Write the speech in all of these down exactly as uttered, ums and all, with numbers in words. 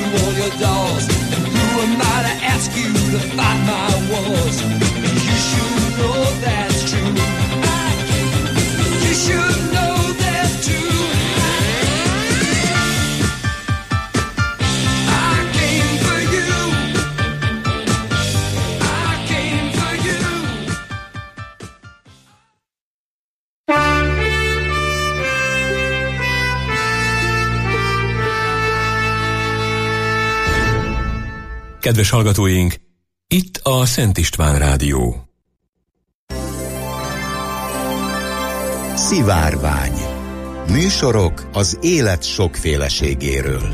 all your doors. And who am I to ask you to fight my wars? You should know that's true. You should know that's true. I came for you. I came for you. Kedves hallgatóink, itt a Szent István Rádió. Szivárvány. Műsorok az élet sokféleségéről.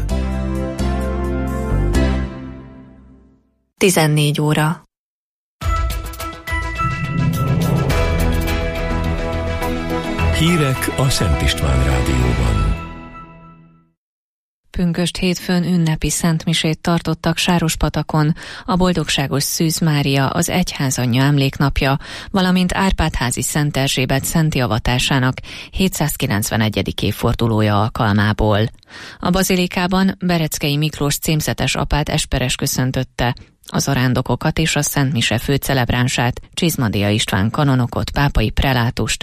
tizennégy óra. Hírek a Szent István Rádióban. Pünkösd hétfőn ünnepi szentmisét tartottak Sárospatakon, a Boldogságos Szűz Mária, az Egyházanyja emléknapja, valamint Árpád-házi Szent Erzsébet szenti avatásának hétszázkilencvenegyedik évfordulója alkalmából. A bazilikában Bereckei Miklós címzetes apát esperes köszöntötte, az zarándokokat és a szentmise főcelebránsát, Csizmadia István kanonokot, pápai prelátust,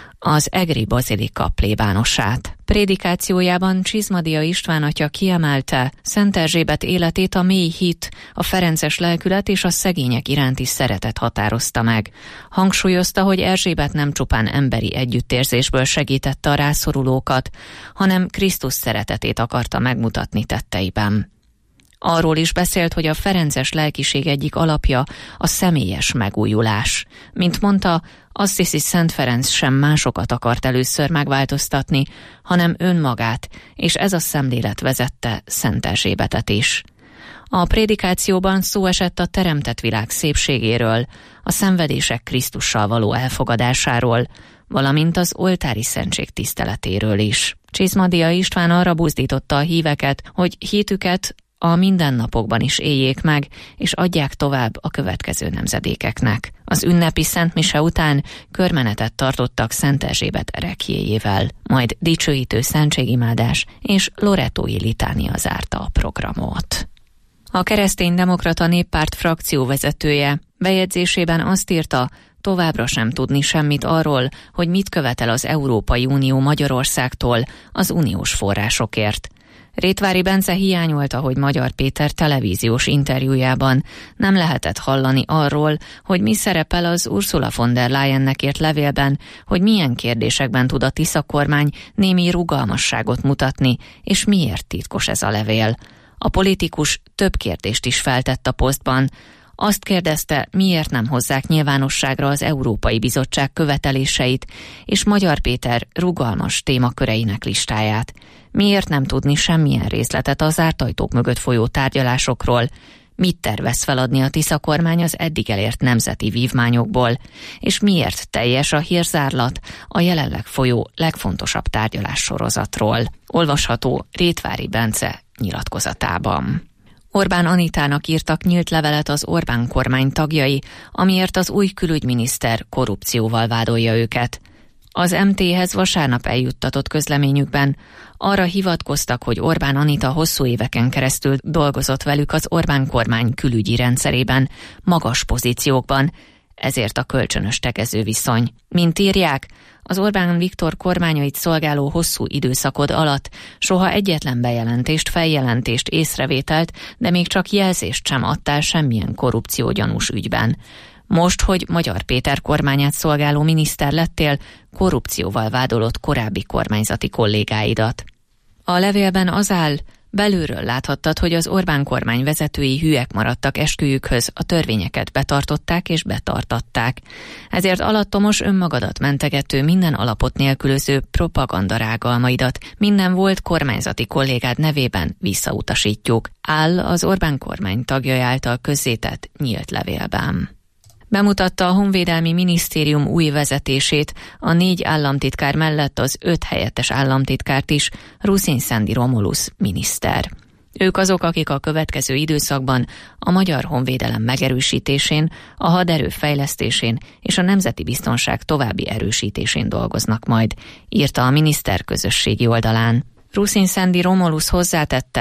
az egri bazilika plébánosát. Prédikációjában Csizmadia István atya kiemelte, Szent Erzsébet életét a mély hit, a ferences lelkület és a szegények iránti szeretet határozta meg. Hangsúlyozta, hogy Erzsébet nem csupán emberi együttérzésből segítette a rászorulókat, hanem Krisztus szeretetét akarta megmutatni tetteiben. Arról is beszélt, hogy a ferences lelkiség egyik alapja a személyes megújulás. Mint mondta, Assisi Szent Ferenc sem másokat akart először megváltoztatni, hanem önmagát, és ez a szemlélet vezette Szent Erzsébetet is. A prédikációban szó esett a teremtett világ szépségéről, a szenvedések Krisztussal való elfogadásáról, valamint az oltári szentség tiszteletéről is. Csizmadia István arra buzdította a híveket, hogy hitüket a mindennapokban is éljék meg, és adják tovább a következő nemzedékeknek. Az ünnepi szentmise után körmenetet tartottak Szent Erzsébet ereklyéjével, majd dicsőítő szentségimádás és loretói litánia zárta a programot. A Kereszténydemokrata Néppárt frakcióvezetője bejegyzésében azt írta, továbbra sem tudni semmit arról, hogy mit követel az Európai Unió Magyarországtól az uniós forrásokért. Rétvári Bence hiányolta, hogy Magyar Péter televíziós interjújában nem lehetett hallani arról, hogy mi szerepel az Ursula von der Leyennek írt levélben, hogy milyen kérdésekben tud a Tisza kormány némi rugalmasságot mutatni, és miért titkos ez a levél. A politikus több kérdést is feltett a posztban. Azt kérdezte, miért nem hozzák nyilvánosságra az Európai Bizottság követeléseit és Magyar Péter rugalmas témaköreinek listáját. Miért nem tudni semmilyen részletet az zárt ajtók mögött folyó tárgyalásokról, mit tervez feladni a Tisza kormány az eddig elért nemzeti vívmányokból, és miért teljes a hírzárlat a jelenleg folyó legfontosabb tárgyalássorozatról. Olvasható Rétvári Bence nyilatkozatában. Orbán Anitának írtak nyílt levelet az Orbán kormány tagjai, amiért az új külügyminiszter korrupcióval vádolja őket. Az em té-hez vasárnap eljuttatott közleményükben arra hivatkoztak, hogy Orbán Anita hosszú éveken keresztül dolgozott velük az Orbán kormány külügyi rendszerében, magas pozíciókban, ezért a kölcsönös tegező viszony. Mint írják, az Orbán Viktor kormányait szolgáló hosszú időszakod alatt soha egyetlen bejelentést, feljelentést, észrevételt, de még csak jelzést sem adtál semmilyen korrupciógyanús ügyben. Most, hogy Magyar Péter kormányát szolgáló miniszter lettél, korrupcióval vádolott korábbi kormányzati kollégáidat. A levélben az áll, belülről láthattad, hogy az Orbán kormány vezetői hülyek maradtak esküjükhöz, a törvényeket betartották és betartatták. Ezért alattomos önmagadat mentegető, minden alapot nélkülöző propagandarágalmaidat minden volt kormányzati kollégád nevében visszautasítjuk, áll az Orbán kormány tagjai által közzétett nyílt levélben. Bemutatta a Honvédelmi Minisztérium új vezetését, a négy államtitkár mellett az öt helyettes államtitkárt is, Ruszin Szendi Romulusz miniszter. Ők azok, akik a következő időszakban a magyar honvédelem megerősítésén, a haderő fejlesztésén és a nemzeti biztonság további erősítésén dolgoznak majd, írta a miniszter közösségi oldalán. Ruszin Szendi Romulusz hozzátette,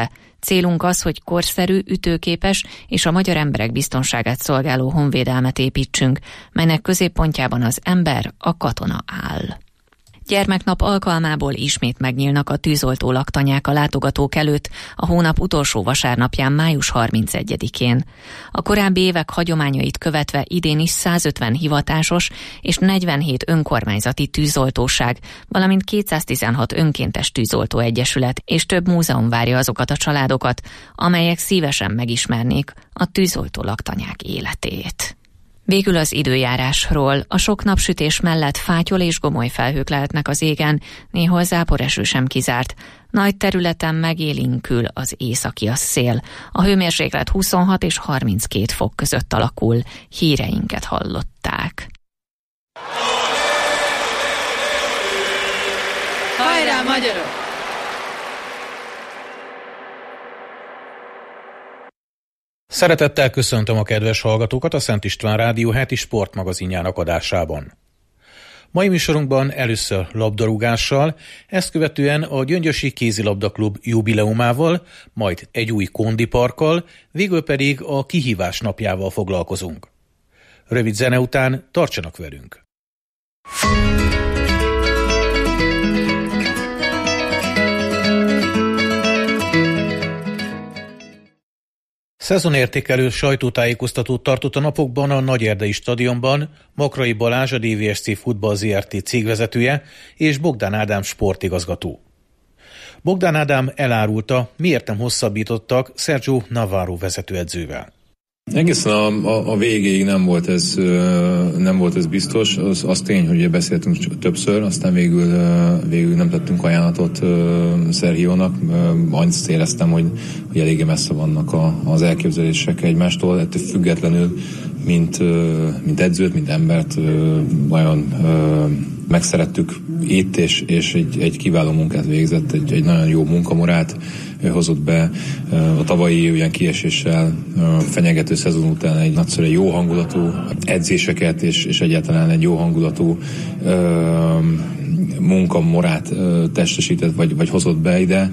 Célunk az, hogy korszerű, ütőképes és a magyar emberek biztonságát szolgáló honvédelmet építsünk, melynek középpontjában az ember, a katona áll. Gyermeknap alkalmából ismét megnyílnak a tűzoltó laktanyák a látogatók előtt a hónap utolsó vasárnapján, május harmincegyedikén. A korábbi évek hagyományait követve idén is százötven hivatásos és negyvenhét önkormányzati tűzoltóság, valamint kétszáztizenhat önkéntes tűzoltó egyesület és több múzeum várja azokat a családokat, amelyek szívesen megismernék a tűzoltó laktanyák életét. Végül az időjárásról. A sok napsütés mellett fátyol és gomoly felhők lehetnek az égen, néhol záporeső sem kizárt. Nagy területen megélénkül az északi szél. A hőmérséklet huszonhat és harminckét fok között alakul. Híreinket hallották. Hajrá, magyarok! Szeretettel köszöntöm a kedves hallgatókat a Szent István Rádió heti sportmagazinjának adásában. Mai műsorunkban először labdarúgással, ezt követően a Gyöngyösi Kézilabdaklub jubileumával, majd egy új kondiparkkal, végül pedig a kihívás napjával foglalkozunk. Rövid zene után tartsanak velünk! Szezonértékelő sajtótájékoztatót tartott a napokban a Nagyerdei stadionban Makrai Balázs, a dé vé es cé Futball zé er té cégvezetője és Bogdán Ádám sportigazgató. Bogdán Ádám elárulta, miért nem hosszabbítottak Sergio Navarro vezetőedzővel. Egészen a, a, a végéig nem volt ez, nem volt ez biztos. Az, az tény, hogy beszéltünk többször, aztán végül, végül nem tettünk ajánlatot Sergiónak. Azt éreztem, hogy, hogy eléggé messze vannak a, az elképzelések egymástól. Ettől függetlenül, mint, mint edzőt, mint embert nagyon megszerettük itt, és, és egy, egy kiváló munkát végzett, egy, egy nagyon jó munkamorát hozott be. A tavalyi olyan kieséssel fenyegető szezon után egy nagyszerűen jó hangulatú edzéseket, és, és egyáltalán egy jó hangulatú munkamorát testesített, vagy, vagy hozott be ide,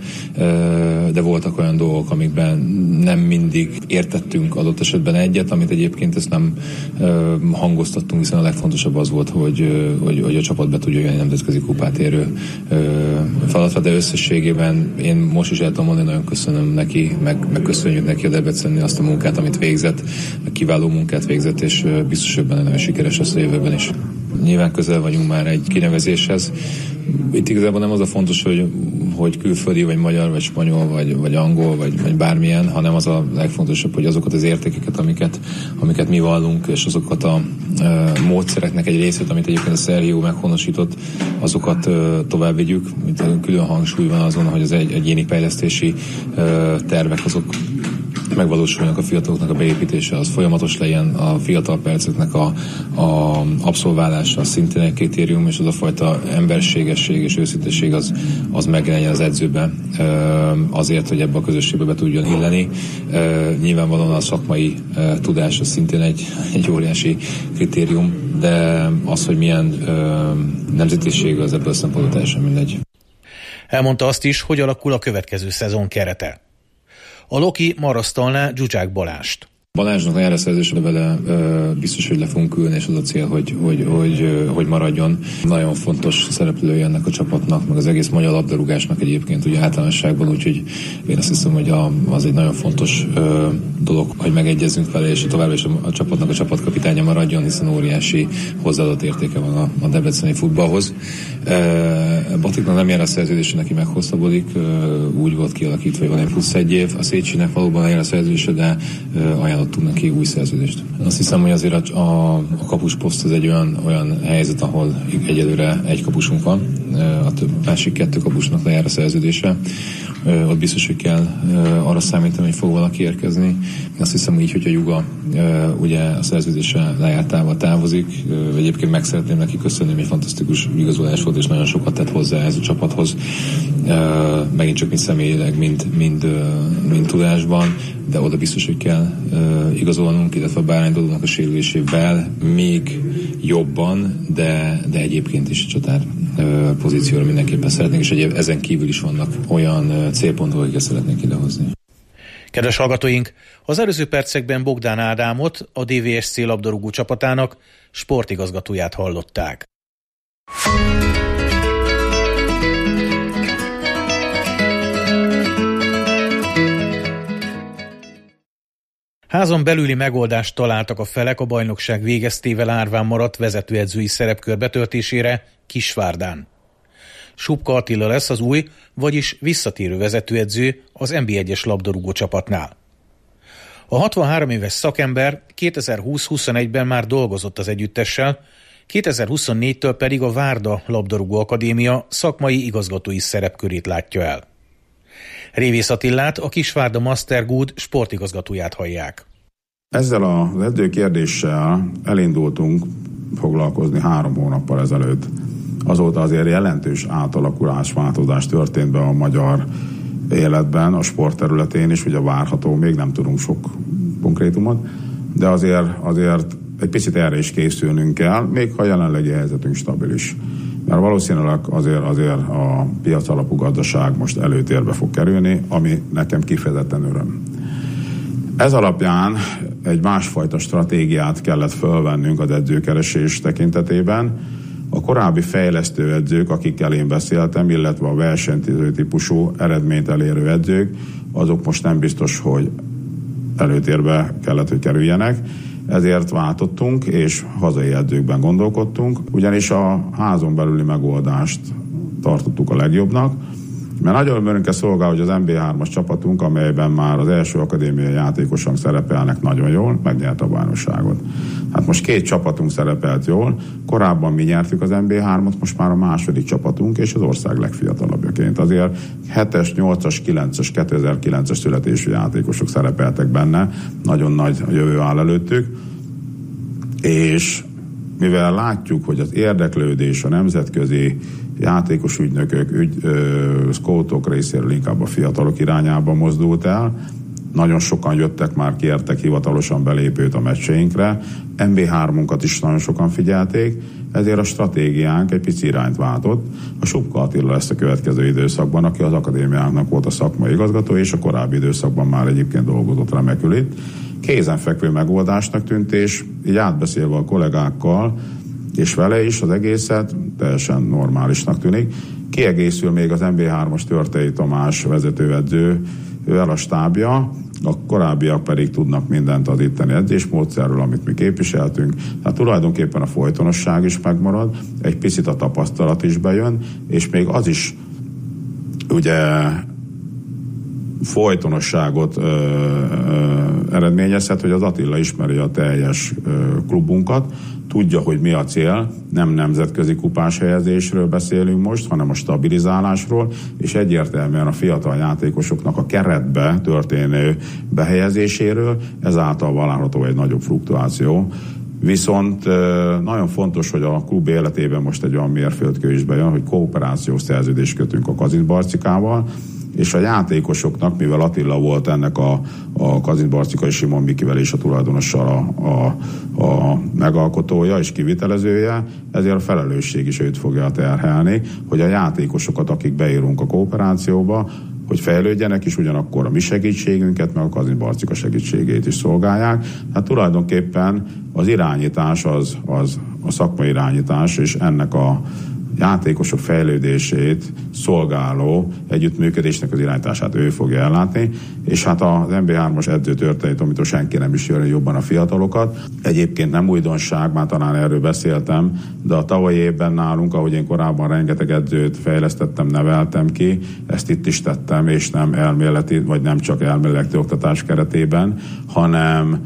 de voltak olyan dolgok, amikben nem mindig értettünk adott esetben egyet, amit egyébként ezt nem hangoztattunk, hiszen a legfontosabb az volt, hogy, hogy, hogy a csapat be tudja jönni nemzetközi kupát érő feladatra, de összességében én most is el tudom mondani, nagyon köszönöm neki, meg, meg köszönjük neki a Debrecennél azt a munkát, amit végzett, kiváló munkát végzett, és biztos, hogy benne nagyon sikeres lesz a jövőben is. Nyilván közel vagyunk már egy kinevezéshez. Itt igazából nem az a fontos, hogy, hogy külföldi, vagy magyar, vagy spanyol, vagy, vagy angol, vagy, vagy bármilyen, hanem az a legfontosabb, hogy azokat az értékeket, amiket, amiket mi vallunk, és azokat a e, módszereknek egy részét, amit egyébként a Sergio meghonosított, azokat e, tovább vigyük. Külön hangsúly van azon, hogy az egy, egyéni fejlesztési e, tervek azok megvalósulnak, a fiataloknak a beépítése, az folyamatos legyen, a fiatal perceknek a, a abszolválása szintén egy kritérium, és az a fajta emberségesség és őszintesség az, az megjelenjen az edzőben azért, hogy ebbe a közösségbe be tudjon illeni. Nyilvánvalóan a szakmai tudás az szintén egy, egy óriási kritérium, de az, hogy milyen nemzetiség, az ebből szempontból teljesen mindegy. Elmondta azt is, hogy alakul a következő szezon kerete. A Loki marasztalná Zsuzsák Balást. Balázsnak a járaszerzésre vele biztos, hogy le fogunk ülni, és az a cél, hogy, hogy, hogy, hogy maradjon. Nagyon fontos szereplője ennek a csapatnak, meg az egész magyar labdarúgásnak egyébként ugye általánosságban, úgyhogy én azt hiszem, hogy a, az egy nagyon fontos ö, dolog, hogy megegyezzünk vele, és továbbra is a, a csapatnak a csapatkapitánya maradjon, hiszen óriási hozzáadott értéke van a, a debreceni futballhoz. E, Batiknak nem jár a szerződése, neki meghosszabbodik, e, úgy volt kialakítva, hogy van egy plusz egy év. A Széchenyinek valóban jár a szerződése, de e, ajánlottunk neki új szerződést. Azt hiszem, hogy azért a, a, a kapusposzt az egy olyan, olyan helyzet, ahol egyelőre egy kapusunk van, a több, másik kettő kapusnak lejár a szerződése. Ott biztos, hogy kell arra számítani, hogy fog valaki érkezni. Azt hiszem így, hogy a Juga ugye a szerződése lejártával távozik. Egyébként meg szeretném neki köszönni, hogy egy fantasztikus igazolás volt, és nagyon sokat tett hozzá ez a csapathoz. Megint csak mind személyileg, mind, mind, mind tudásban, de oda biztos, hogy kell igazolnunk, illetve Bárány Dodónak a sérülésével még jobban, de, de egyébként is a csatár pozícióra mindenképpen szeretnénk, és egyéb ezen kívül is vannak olyan célpontok, akiket szeretnénk idehozni. Kedves hallgatóink, az előző percekben Bogdán Ádámot, a dé vé es cé labdarúgó csapatának sportigazgatóját hallották. Házon belüli megoldást találtak a felek a bajnokság végeztével árván maradt vezetőedzői szerepkör betöltésére Kisvárdán. Supka Attila lesz az új, vagyis visszatérő vezetőedző az en bé egyes labdarúgó csapatnál. A hatvanhárom éves szakember kétezer-húsz-huszonegyben már dolgozott az együttessel, kétezer-huszonnégytől pedig a Várda Labdarúgó Akadémia szakmai igazgatói szerepkörét látja el. Révész Attilát, a Kisvárda Master Good sportigazgatóját hallják. Ezzel az edzőkérdéssel elindultunk foglalkozni három hónappal ezelőtt. Azóta azért jelentős átalakulás, változás történt be a magyar életben, a sport területén is, ugye várható, még nem tudunk sok konkrétumot, de azért, azért egy picit erre is készülnünk kell, még ha jelenlegi helyzetünk stabilis. Mert valószínűleg azért, azért a piac alapú gazdaság most előtérbe fog kerülni, ami nekem kifejezetten öröm. Ez alapján egy másfajta stratégiát kellett fölvennünk az edzőkeresés tekintetében. A korábbi fejlesztő edzők, akikkel én beszéltem, illetve a versenyző típusú eredményt elérő edzők, azok most nem biztos, hogy előtérbe kellett, hogy kerüljenek. Ezért váltottunk, és hazai edzőkben gondolkodtunk, ugyanis a házon belüli megoldást tartottuk a legjobbnak, mert nagyon örömünkre szolgál, hogy az en bé hármas csapatunk, amelyben már az első akadémiai játékosok szerepelnek nagyon jól, megnyerte a bajnokságot. Hát most két csapatunk szerepelt jól, korábban mi nyertük az en bé hármat, most már a második csapatunk, és az ország legfiatalabbjaként. Azért hetes, nyolcas, kilences, kétezer-kilences születésű játékosok szerepeltek benne, nagyon nagy jövő áll előttük, és mivel látjuk, hogy az érdeklődés a nemzetközi játékos ügynökök, ügy, ö, scoutok részéről inkább a fiatalok irányába mozdult el, nagyon sokan jöttek már, kértek hivatalosan belépőt a meccseinkre, en bé hármunkat is nagyon sokan figyelték, ezért a stratégiánk egy pici irányt váltott. A Supka Attila lesz a következő időszakban, aki az akadémiának volt a szakmai igazgató, és a korábbi időszakban már egyébként dolgozott remekül itt. Kézenfekvő megoldásnak tűnt, és így átbeszélve a kollégákkal, és vele is az egészet teljesen normálisnak tűnik. Kiegészül még az en bé hármas Törtei Tamás vezetőedző, ővel a stábja, a korábbiak pedig tudnak mindent az itteni edzésmódszerről, amit mi képviseltünk. Tehát tulajdonképpen a folytonosság is megmarad, egy picit a tapasztalat is bejön, és még az is ugye folytonosságot ö, ö, eredményezhet, hogy az Attila ismeri a teljes ö, klubunkat, tudja, hogy mi a cél, nem nemzetközi kupás helyezésről beszélünk most, hanem a stabilizálásról, és egyértelműen a fiatal játékosoknak a keretbe történő behelyezéséről, ezáltal valahol egy nagyobb fluktuáció. Viszont nagyon fontos, hogy a klub életében most egy olyan mérföldkő is bejön, hogy kooperációs szerződést kötünk a Kazincbarcikával, és a játékosoknak, mivel Attila volt ennek a, a Kazincbarcikai Simon Mikivel és a tulajdonossal a, a, a megalkotója és kivitelezője, ezért a felelősség is őt fogja terhelni, hogy a játékosokat, akik beírunk a kooperációba, hogy fejlődjenek, és ugyanakkor a mi segítségünket, meg a Kazincbarcika segítségét is szolgálják. Hát tulajdonképpen az irányítás az, az a szakmai irányítás, és ennek a játékosok fejlődését szolgáló együttműködésnek az irányítását ő fogja ellátni, és hát az en bé hármas edző Törtei Tomitól senki nem is jön jobban a fiatalokat. Egyébként nem újdonság, már talán erről beszéltem, de a tavalyi évben nálunk, ahogy én korábban rengeteg edzőt fejlesztettem, neveltem ki, ezt itt is tettem, és nem elméleti, vagy nem csak elméleti oktatás keretében, hanem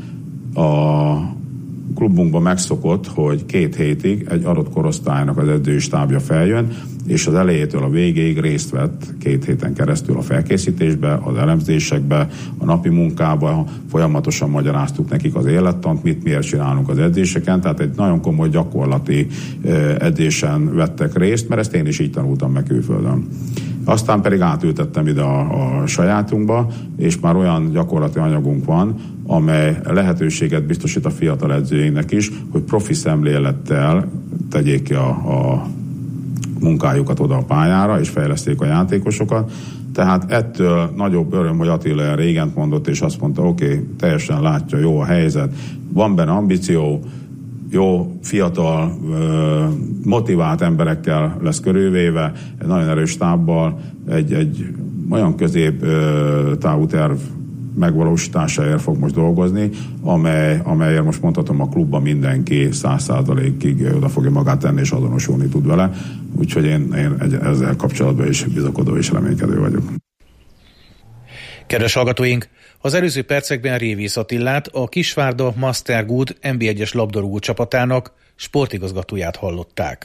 a klubunkban megszokott, hogy két hétig egy adott korosztálynak az edzői stábja feljön, és az elejétől a végéig részt vett két héten keresztül a felkészítésbe, az elemzésekbe, a napi munkába, folyamatosan magyaráztuk nekik az élettant, mit miért csinálunk az edzéseken, tehát egy nagyon komoly gyakorlati edzésen vettek részt, mert ezt én is így tanultam meg külföldön. Aztán pedig átültettem ide a, a sajátunkba, és már olyan gyakorlati anyagunk van, amely lehetőséget biztosít a fiatal edzőinknek is, hogy profi szemlélettel tegyék ki a, a munkájukat oda a pályára, és fejleszték a játékosokat. Tehát ettől nagyobb öröm, hogy Attila régen mondott, és azt mondta, oké, okay, teljesen látja, jó a helyzet, van benne ambíció, jó, fiatal, motivált emberekkel lesz körülvéve, egy nagyon erős stábbal, egy, egy olyan közép távú terv megvalósításáért fog most dolgozni, amely, amelyért most mondhatom, a klubban mindenki száz százalékig oda fogja magát tenni, és azonosulni tud vele. Úgyhogy én, én ezzel kapcsolatban is bizakodó és reménykedő vagyok. Kedves hallgatóink, az előző percekben Révész Attilát, a Kisvárda Master Good en bé egyes labdarúgó csapatának sportigazgatóját hallották.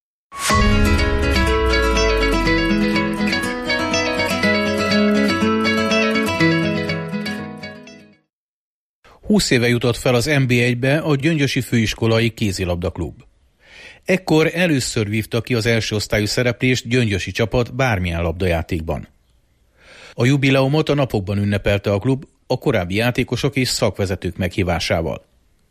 húsz éve jutott fel az en bé egybe a Gyöngyösi Főiskolai Kézilabda Klub. Ekkor először vívta ki az első osztályú szereplést gyöngyösi csapat bármilyen labdajátékban. A jubileumot a napokban ünnepelte a klub a korábbi játékosok és szakvezetők meghívásával.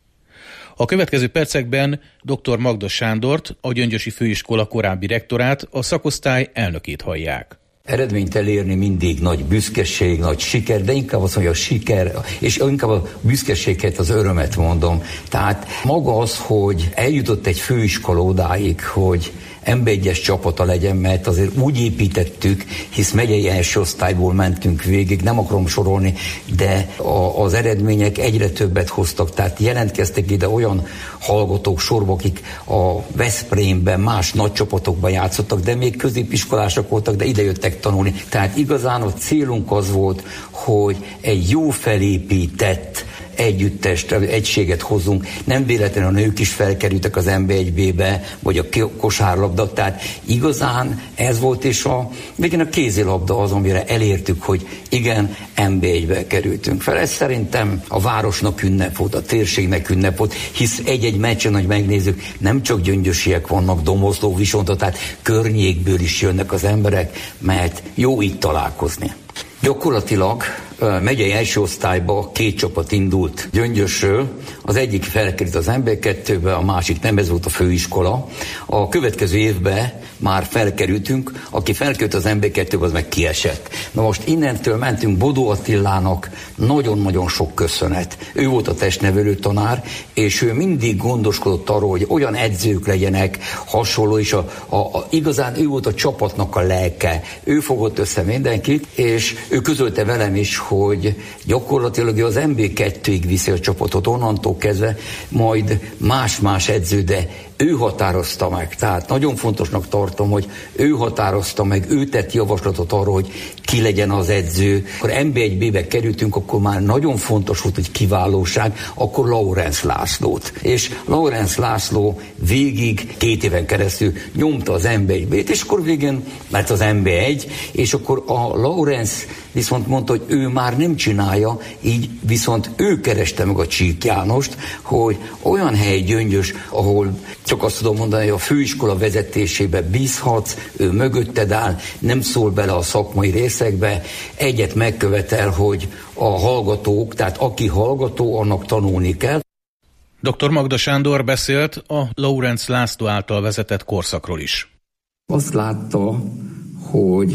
A következő percekben dr. Magda Sándort, a Gyöngyösi Főiskola korábbi rektorát, a szakosztály elnökét hallják. Eredményt elérni mindig nagy büszkeség, nagy siker, de inkább azt mondja a siker, és inkább a büszkeséget, az örömet mondom. Tehát maga az, hogy eljutott egy főiskola odáig, hogy en bé egyes csapata legyen, mert azért úgy építettük, hisz megyei első osztályból mentünk végig, nem akarom sorolni, de a, az eredmények egyre többet hoztak, tehát jelentkeztek ide olyan hallgatók sorba, akik a Veszprémben más nagy csapatokban játszottak, de még középiskolások voltak, de ide jöttek tanulni. Tehát igazán a célunk az volt, hogy egy jó felépített együttest, egységet hozzunk. Nem véletlenül a nők is felkerültek az en bé egy bé-be, vagy a kosárlabda, tehát igazán ez volt, és a végén a kézilabda az, amire elértük, hogy igen, en bé egybe kerültünk fel. Ez szerintem a városnak ünnep volt, a térségnek ünnep volt, hisz egy-egy meccsen, hogy megnézzük, nem csak gyöngyösiek vannak, Domoszló, Visonta, tehát környékből is jönnek az emberek, mert jó itt találkozni. Gyakorlatilag megyei első osztályba két csapat indult Gyöngyösről, az egyik felkerült az en bé kettőbe, a másik nem, ez volt a főiskola. A következő évben már felkerültünk, aki felkerült az en bé kettőbe, az meg kiesett. Na most innentől mentünk Bodó Attilának, nagyon-nagyon sok köszönet. Ő volt a testnevelő tanár, és ő mindig gondoskodott arról, hogy olyan edzők legyenek, hasonló, és a, a, a, igazán ő volt a csapatnak a lelke. Ő fogott össze mindenkit, és ő közölte velem is, hogy gyakorlatilag az en bé kettőig viszi a csapatot, onnantól kezdve majd más-más edző, de ő határozta meg. Tehát nagyon fontosnak tartom, hogy ő határozta meg, ő tett javaslatot arról, hogy ki legyen az edző. Akkor en bé egy bé-be kerültünk, akkor már nagyon fontos volt, hogy kiválóság, akkor Laurenz Lászlót. És Laurenz László végig két éven keresztül nyomta az en bé egy bé-t, és akkor végén lett az en bé egy, és akkor a Laurenz viszont mondta, hogy ő már nem csinálja, így viszont ő kereste meg a Csík Jánost, hogy olyan hely Gyöngyös, ahol csak azt tudom mondani, hogy a főiskola vezetésébe bízhatsz, ő mögötted áll, nem szól bele a szakmai részekbe, egyet megkövetel, hogy a hallgatók, tehát aki hallgató, annak tanulni kell. doktor Magda Sándor beszélt a Laurenz László által vezetett korszakról is. Azt látta, hogy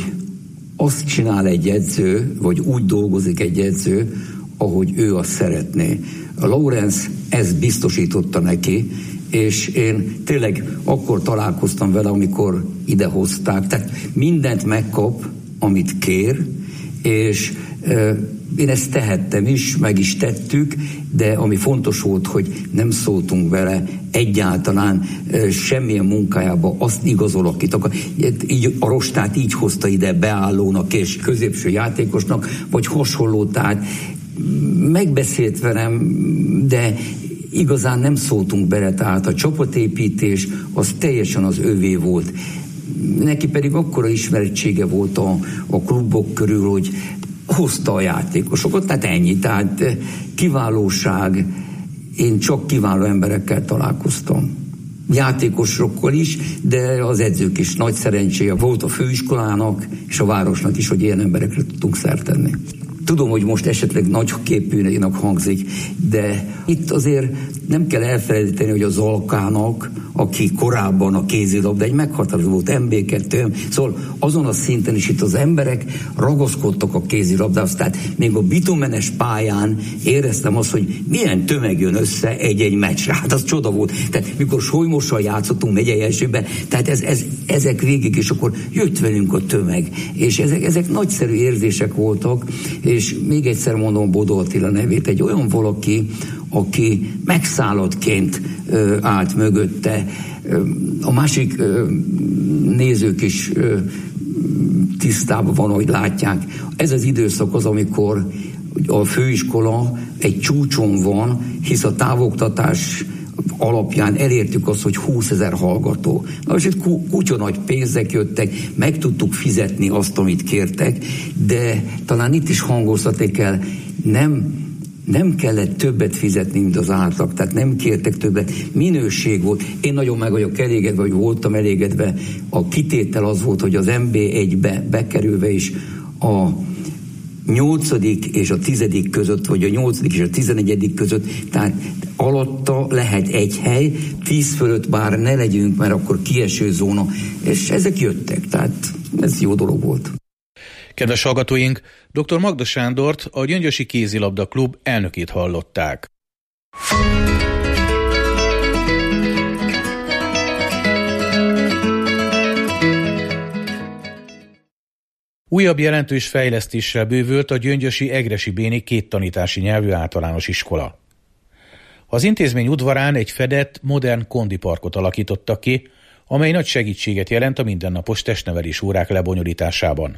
azt csinál egy edző, vagy úgy dolgozik egy edző, ahogy ő azt szeretné. A Laurenz ezt biztosította neki, és én tényleg akkor találkoztam vele, amikor idehozták. Tehát mindent megkap, amit kér, és e, én ezt tehettem is, meg is tettük, de ami fontos volt, hogy nem szóltunk vele egyáltalán e, semmilyen munkájába, azt igazol, akit akar. Így a rostát így hozta ide beállónak és középső játékosnak, vagy hasonló, tehát megbeszélt velem, de igazán nem szóltunk bele, tehát a csapatépítés az teljesen az övé volt. Neki pedig akkora ismerettsége volt a, a klubok körül, hogy hozta a játékosokat, tehát ennyi, tehát kiválóság, én csak kiváló emberekkel találkoztam. Játékosokkal is, de az edzők is nagy szerencséje volt a főiskolának és a városnak is, hogy ilyen emberekre tudtunk szert tenni. Tudom, hogy most esetleg nagy képűnek hangzik, de itt azért nem kell elfelejteni, hogy a Zalkának, aki korábban a kézilabda egy meghatározó volt, em bé kettő, szóval azon a szinten is itt az emberek ragaszkodtak a kézilabdához, tehát még a bitumenes pályán éreztem azt, hogy milyen tömeg jön össze egy-egy meccsre. Hát az csoda volt. Tehát mikor Solymossal játszottunk megyei elsőben, tehát ez, ez, ezek végig, és akkor jött velünk a tömeg. És ezek, ezek nagyszerű érzések voltak, és még egyszer mondom Bodó Attila nevét, egy olyan valaki, aki megszállottként ö, állt mögötte. A másik ö, nézők is ö, tisztában van, hogy látják. Ez az időszak az, amikor a főiskola egy csúcson van, hisz a távoktatás alapján elértük azt, hogy húszezer hallgató. Na és itt kutya nagy pénzek jöttek, meg tudtuk fizetni azt, amit kértek, de talán itt is hangoztatni kell, nem nem kellett többet fizetni, mint az átlag, tehát nem kértek többet, minőség volt. Én nagyon meg vagyok elégedve, vagy voltam elégedve. A kitétel az volt, hogy az em bé egybe bekerülve is a nyolcadik és a tizedik között, vagy a nyolcadik és a tizenegyedik között, tehát alatta lehet egy hely, tíz fölött bár ne legyünk, mert akkor kieső zóna, és ezek jöttek, tehát ez jó dolog volt. Kedves hallgatóink, dr. Magda Sándort, a Gyöngyösi Kézilabda Klub elnökét hallották. Újabb jelentős fejlesztéssel bővült a gyöngyösi Egressy Béni két tanítási nyelvű általános iskola. Az intézmény udvarán egy fedett, modern kondiparkot alakítottak ki, amely nagy segítséget jelent a mindennapos testnevelés órák lebonyolításában.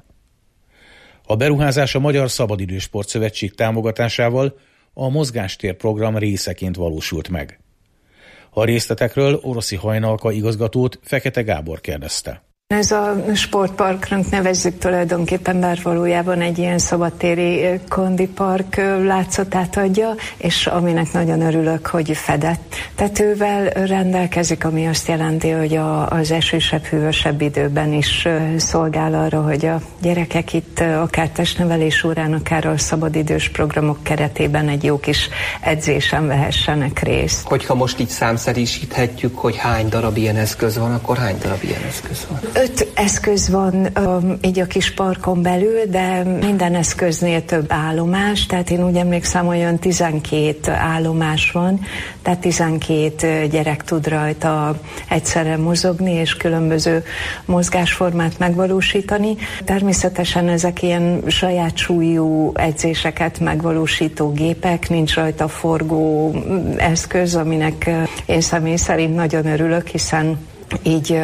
A beruházás a Magyar Szabadidősport Szövetség támogatásával a Mozgástér program részeként valósult meg. A részletekről Oroszi Hajnalka igazgatót Fekete Gábor kérdezte. Ez a sportparknak nevezzük tulajdonképpen, bár valójában egy ilyen szabadtéri kondipark látszatát adja, és aminek nagyon örülök, hogy fedett tetővel rendelkezik, ami azt jelenti, hogy a, az esősebb, hűvösebb időben is szolgál arra, hogy a gyerekek itt akár testnevelés órán, akár a szabadidős programok keretében egy jó kis edzésen vehessenek részt. Hogyha most így számszerűsíthetjük, hogy hány darab ilyen eszköz van, akkor hány darab ilyen eszköz van? Öt eszköz van um, így a kis parkon belül, de minden eszköznél több állomás, tehát én úgy emlékszem, hogy olyan tizenkét állomás van, tehát tizenkét gyerek tud rajta egyszerre mozogni, és különböző mozgásformát megvalósítani. Természetesen ezek ilyen saját súlyú edzéseket megvalósító gépek, nincs rajta forgó eszköz, aminek én személy szerint nagyon örülök, hiszen így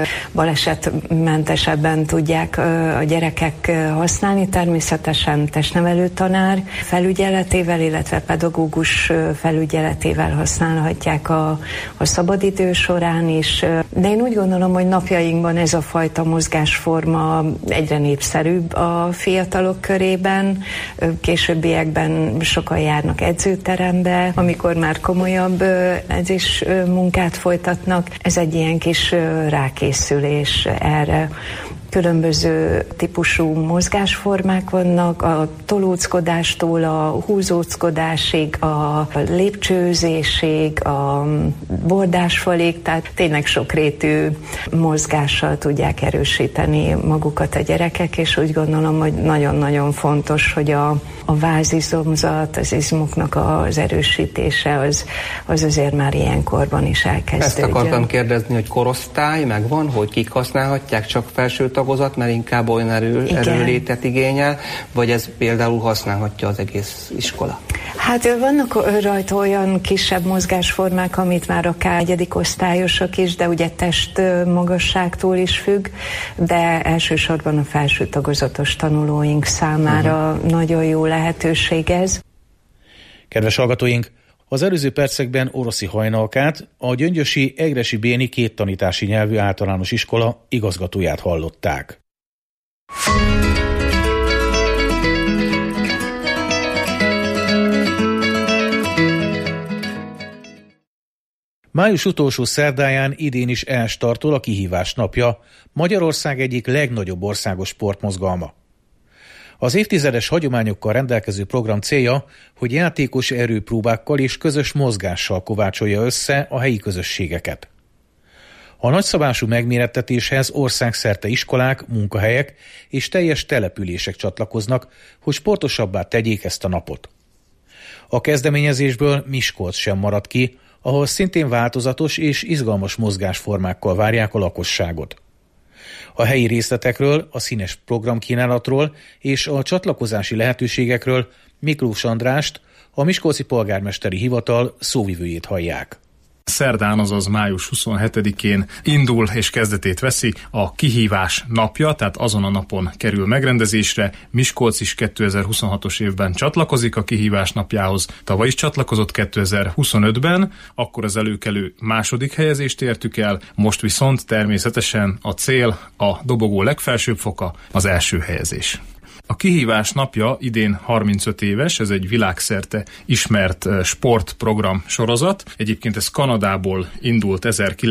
balesetmentesebben tudják a gyerekek használni. Természetesen testnevelő tanár felügyeletével, illetve pedagógus felügyeletével használhatják a, a szabadidő során is. De én úgy gondolom, hogy napjainkban ez a fajta mozgásforma egyre népszerűbb a fiatalok körében. Későbbiekben sokan járnak edzőterembe, amikor már komolyabb edzés munkát folytatnak. Ez egy ilyen kis rákészülés erre. Különböző típusú mozgásformák vannak, a tolóckodástól a húzóckodásig, a lépcsőzésig, a bordásfalig, tehát tényleg sokrétű mozgással tudják erősíteni magukat a gyerekek, és úgy gondolom, hogy nagyon-nagyon fontos, hogy a, a vázizomzat, az izmoknak az erősítése az, az azért már ilyenkorban is elkezdődjön. Ezt akartam kérdezni, hogy korosztály megvan, hogy kik használhatják, csak felső tagozat, mert inkább olyan erő, erőlétet igényel, vagy ez például használhatja az egész iskola? Hát vannak rajta olyan kisebb mozgásformák, amit már akár egyedik osztályosok is, de ugye test magasságtól is függ, de elsősorban a felső tagozatos tanulóink számára uh-huh. nagyon jó lehetőség ez. Kedves hallgatóink, az előző percekben Oroszi Hajnalkát, a Gyöngyösi Egressy Béni két tanítási nyelvű általános iskola igazgatóját hallották. Május utolsó szerdáján idén is elstartol a Kihívás napja, Magyarország egyik legnagyobb országos sportmozgalma. Az évtizedes hagyományokkal rendelkező program célja, hogy játékos erőpróbákkal és közös mozgással kovácsolja össze a helyi közösségeket. A nagyszabású megmérettetéshez országszerte iskolák, munkahelyek és teljes települések csatlakoznak, hogy sportosabbá tegyék ezt a napot. A kezdeményezésből Miskolc sem marad ki, ahol szintén változatos és izgalmas mozgásformákkal várják a lakosságot. A helyi részletekről, a színes programkínálatról és a csatlakozási lehetőségekről Miklós Andrást, a Miskolci Polgármesteri Hivatal szóvivőjét hallják. Szerdán, azaz május huszonhetedikén indul és kezdetét veszi a Kihívás napja, tehát azon a napon kerül megrendezésre. Miskolc is kétezer-huszonhatos évben csatlakozik a Kihívás napjához, tavaly is csatlakozott kétezer-huszonötben, akkor az előkelő második helyezést értük el, most viszont természetesen a cél, a dobogó legfelsőbb foka, az első helyezés. A Kihívás napja idén harmincöt éves, ez egy világszerte ismert sportprogram sorozat. Egyébként ez Kanadából indult,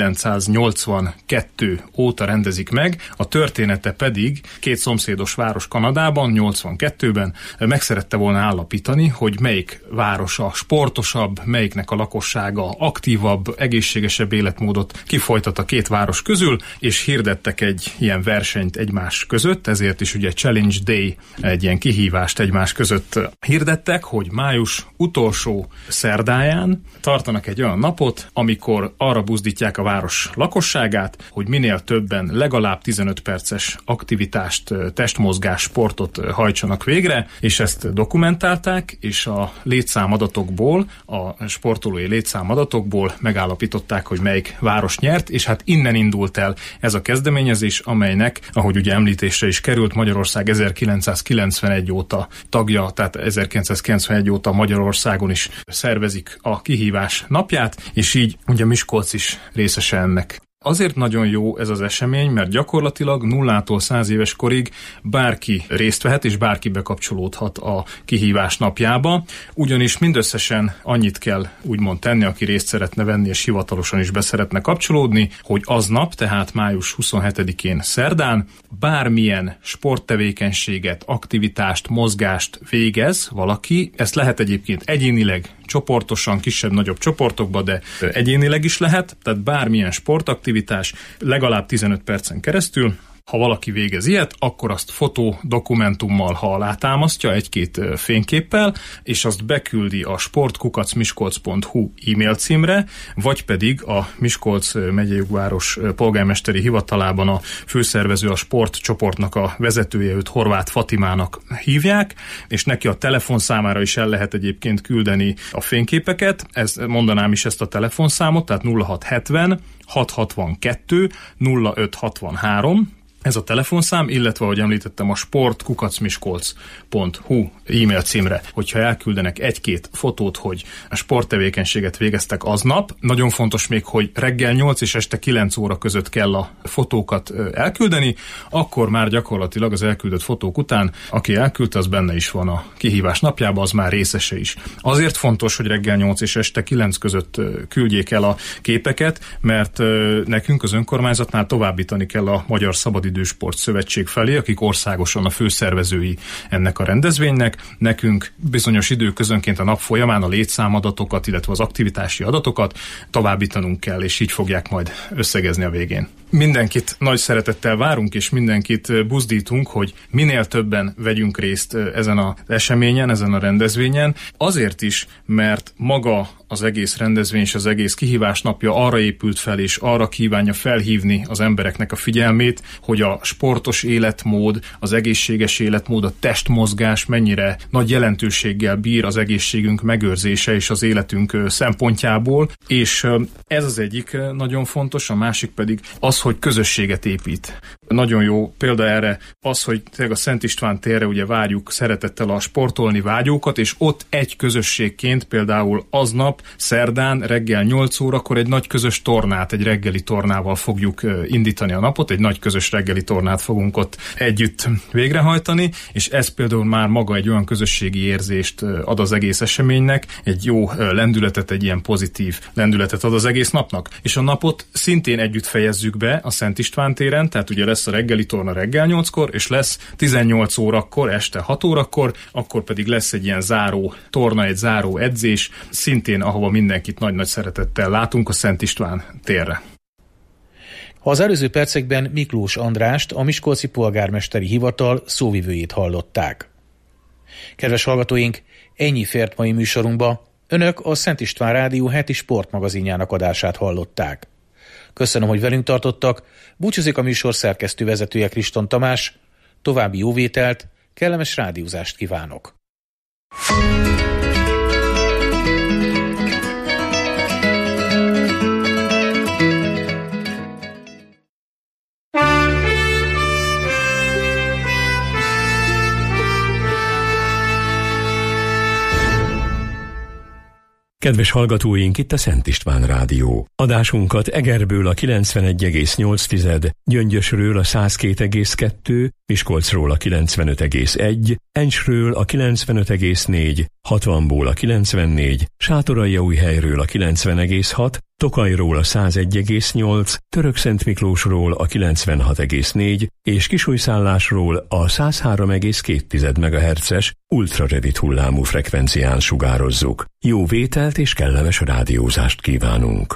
ezerkilencszáznyolcvankettő óta rendezik meg, a története pedig két szomszédos város Kanadában, nyolcvankettőben megszerette volna állapítani, hogy melyik városa sportosabb, melyiknek a lakossága aktívabb, egészségesebb életmódot kifolytat a két város közül, és hirdettek egy ilyen versenyt egymás között, ezért is ugye Challenge Day, egy ilyen kihívást egymás között hirdettek, hogy május utolsó szerdáján tartanak egy olyan napot, amikor arra buzdítják a város lakosságát, hogy minél többen legalább tizenöt perces aktivitást, testmozgás, sportot hajtsanak végre, és ezt dokumentálták, és a létszámadatokból, a sportolói létszámadatokból megállapították, hogy melyik város nyert, és hát innen indult el ez a kezdeményezés, amelynek, ahogy ugye említésre is került, Magyarország ezerkilencszázkilencvenegy óta tagja, tehát ezerkilencszázkilencvenegy óta Magyarországon is szervezik a Kihívás napját, és így ugye Miskolc is részese ennek. Azért nagyon jó ez az esemény, mert gyakorlatilag nullától száz éves korig bárki részt vehet, és bárki bekapcsolódhat a Kihívás napjába, ugyanis mindösszesen annyit kell úgymond tenni, aki részt szeretne venni, és hivatalosan is beszeretne kapcsolódni, hogy aznap, tehát május huszonhetedikén szerdán bármilyen sporttevékenységet, aktivitást, mozgást végez valaki, ezt lehet egyébként egyénileg, csoportosan, kisebb-nagyobb csoportokba, de egyénileg is lehet, tehát bármilyen sportaktivitás legalább tizenöt percen keresztül. Ha valaki végez ilyet, akkor azt fotó dokumentummal, ha alátámasztja, egy-két fényképpel, és azt beküldi a sport kukac miskolc pont hu e-mail címre, vagy pedig a Miskolc megyei jogváros polgármesteri hivatalában a főszervező, a sportcsoportnak a vezetője, őt Horváth Fatimának hívják, és neki a telefonszámára is el lehet egyébként küldeni a fényképeket. Ez, mondanám is ezt a telefonszámot, tehát nulla hat hetven hat hatvankettő nulla öt hatvanhárom, ez a telefonszám, illetve, ahogy említettem, a sport kukac miskolc pont hu e-mail címre, hogyha elküldenek egy-két fotót, hogy a sporttevékenységet végeztek aznap. Nagyon fontos még, hogy reggel nyolc és este kilenc óra között kell a fotókat elküldeni, akkor már gyakorlatilag az elküldött fotók után, aki elküldte, az benne is van a Kihívás napjában, az már részese is. Azért fontos, hogy reggel nyolc és este kilenc között küldjék el a képeket, mert nekünk az önkormányzatnál továbbítani kell a Magyar Szabadidős Sport Szövetség felé, akik országosan a főszervezői ennek a rendezvénynek. Nekünk bizonyos időközönként a nap folyamán a létszámadatokat, illetve az aktivitási adatokat továbbítanunk kell, és így fogják majd összegezni a végén. Mindenkit nagy szeretettel várunk, és mindenkit buzdítunk, hogy minél többen vegyünk részt ezen az eseményen, ezen a rendezvényen. Azért is, mert maga az egész rendezvény és az egész Kihívás napja arra épült fel, és arra kívánja felhívni az embereknek a figyelmét, hogy a sportos életmód, az egészséges életmód, a testmozgás mennyire nagy jelentőséggel bír az egészségünk megőrzése és az életünk szempontjából, és ez az egyik nagyon fontos, a másik pedig az, hogy közösséget épít. Nagyon jó példa erre az, hogy a Szent István térre ugye várjuk szeretettel a sportolni vágyókat, és ott egy közösségként például aznap szerdán reggel nyolc órakor egy nagy közös tornát, egy reggeli tornával fogjuk indítani a napot, egy nagy közös reggeli tornát fogunk ott együtt végrehajtani, és ez például már maga egy olyan közösségi érzést ad az egész eseménynek, egy jó lendületet, egy ilyen pozitív lendületet ad az egész napnak. És a napot szintén együtt fejezzük be a Szent István téren, tehát ugye lesz lesz a reggeli torna reggel nyolckor, és lesz tizennyolc órakor, este hat órakor, akkor pedig lesz egy ilyen záró torna, egy záró edzés, szintén ahova mindenkit nagy-nagy szeretettel látunk, a Szent István térre. Az előző percekben Miklós Andrást, a Miskolci Polgármesteri Hivatal szóvivőjét hallották. Kedves hallgatóink, ennyi fért mai műsorunkba. Önök a Szent István Rádió heti sportmagazinjának adását hallották. Köszönöm, hogy velünk tartottak, búcsúzik a műsor szerkesztő vezetője Kriston Tamás, további jó vételt, kellemes rádiózást kívánok. Kedves hallgatóink, itt a Szent István Rádió. Adásunkat Egerből a kilencvenegy egész nyolc, Gyöngyösről a száz két egész kettő, Miskolcról a kilencvenöt egész egy, Encsről a kilencvenöt egész négy, hatvanból a kilencvennégy, Sátoraljaújhelyről a kilencven egész hat, Tokajról a száz egy egész nyolc, Törökszentmiklósról a kilencvenhat egész négy és Kisújszállásról a száz három egész két megahertzes ultrarövid hullámú frekvencián sugározzuk. Jó vételt és kellemes rádiózást kívánunk!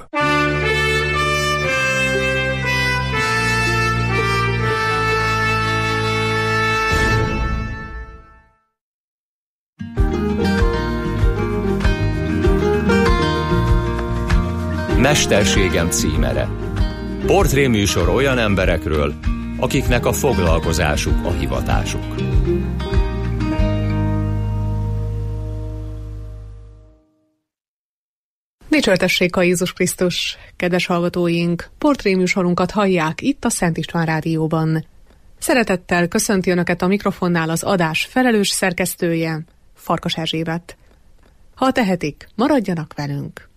Mesterségem címere. Portréműsor olyan emberekről, akiknek a foglalkozásuk a hivatásuk. Dicsőrtessék a Jézus Krisztus, kedves hallgatóink! Portréműsorunkat hallják itt a Szent István Rádióban. Szeretettel köszönti Önöket a mikrofonnál az adás felelős szerkesztője, Farkas Erzsébet. Ha tehetik, maradjanak velünk!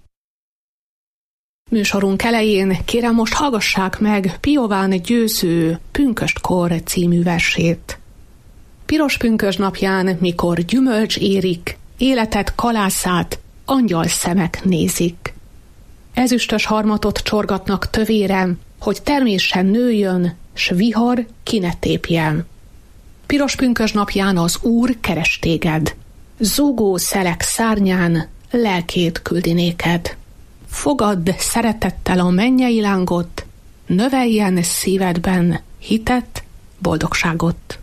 Műsorunk elején kérem most hallgassák meg Piován Győző Pünköstkor című versét. Piros pünkösd napján, mikor gyümölcs érik, életed kalászát angyal szemek nézik. Ezüstös harmatot csorgatnak tövérem, hogy termésen nőjön, s vihar ki ne tépjen. Piros pünkösd napján az Úr keres téged, zúgó szelek szárnyán lelkét küldi néked. Fogadd szeretettel a mennyei lángot, növeljen szívedben hitet, boldogságot.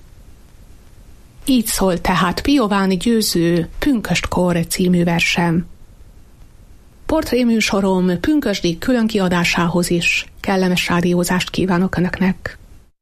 Így szól tehát Piován Győző Pünköstkor című versem. Portréműsorom pünkösdi különkiadásához is kellemes rádiózást kívánok Önöknek.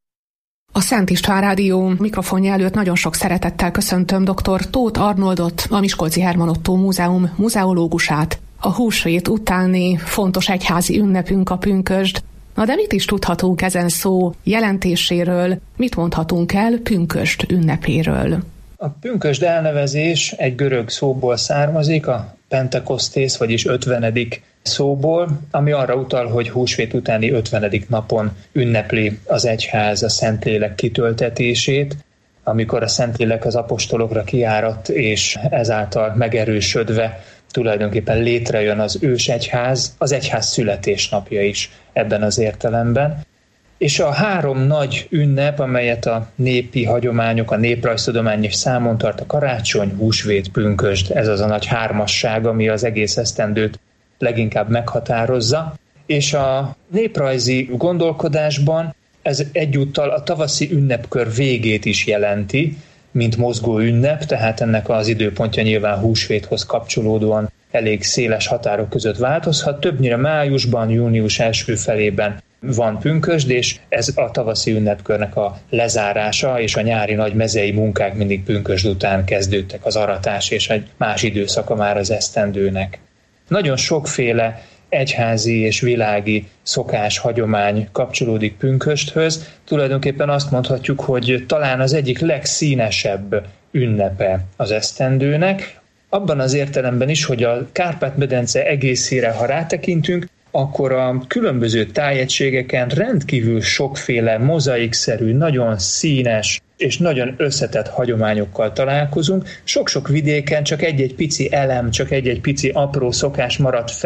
A Szent István Rádió mikrofonja előtt nagyon sok szeretettel köszöntöm dr. Tóth Arnoldot, a Miskolci Herman Ottó Múzeum muzeológusát. A húsvét utáni fontos egyházi ünnepünk a pünkösd. Na de mit is tudhatunk ezen szó jelentéséről, mit mondhatunk el pünkösd ünnepéről? A pünkösd elnevezés egy görög szóból származik, a Pentekosztész, vagyis ötvenedik szóból, ami arra utal, hogy húsvét utáni ötvenedik napon ünnepli az egyház a Szentlélek kitöltetését, amikor a Szentlélek az apostolokra kiáradt, és ezáltal megerősödve tulajdonképpen létrejön az ősegyház, az egyház születésnapja is ebben az értelemben. És a három nagy ünnep, amelyet a népi hagyományok, a néprajztudomány is számon tart, a karácsony, húsvét, pünkösd, ez az a nagy hármasság, ami az egész esztendőt leginkább meghatározza. És a néprajzi gondolkodásban ez egyúttal a tavaszi ünnepkör végét is jelenti, mint mozgó ünnep, tehát ennek az időpontja nyilván húsvéthoz kapcsolódóan elég széles határok között változhat. Többnyire májusban, június első felében van pünkösd, és ez a tavaszi ünnepkörnek a lezárása, és a nyári nagy mezei munkák mindig pünkösd után kezdődtek, az aratás és egy más időszaka már az esztendőnek. Nagyon sokféle egyházi és világi szokás, hagyomány kapcsolódik pünkösdhöz. Tulajdonképpen azt mondhatjuk, hogy talán az egyik legszínesebb ünnepe az esztendőnek, abban az értelemben is, hogy a Kárpát-medence egészére, ha rátekintünk, akkor a különböző tájegységeken rendkívül sokféle mozaikszerű, nagyon színes és nagyon összetett hagyományokkal találkozunk. Sok-sok vidéken csak egy-egy pici elem, csak egy-egy pici apró szokás maradt fenn,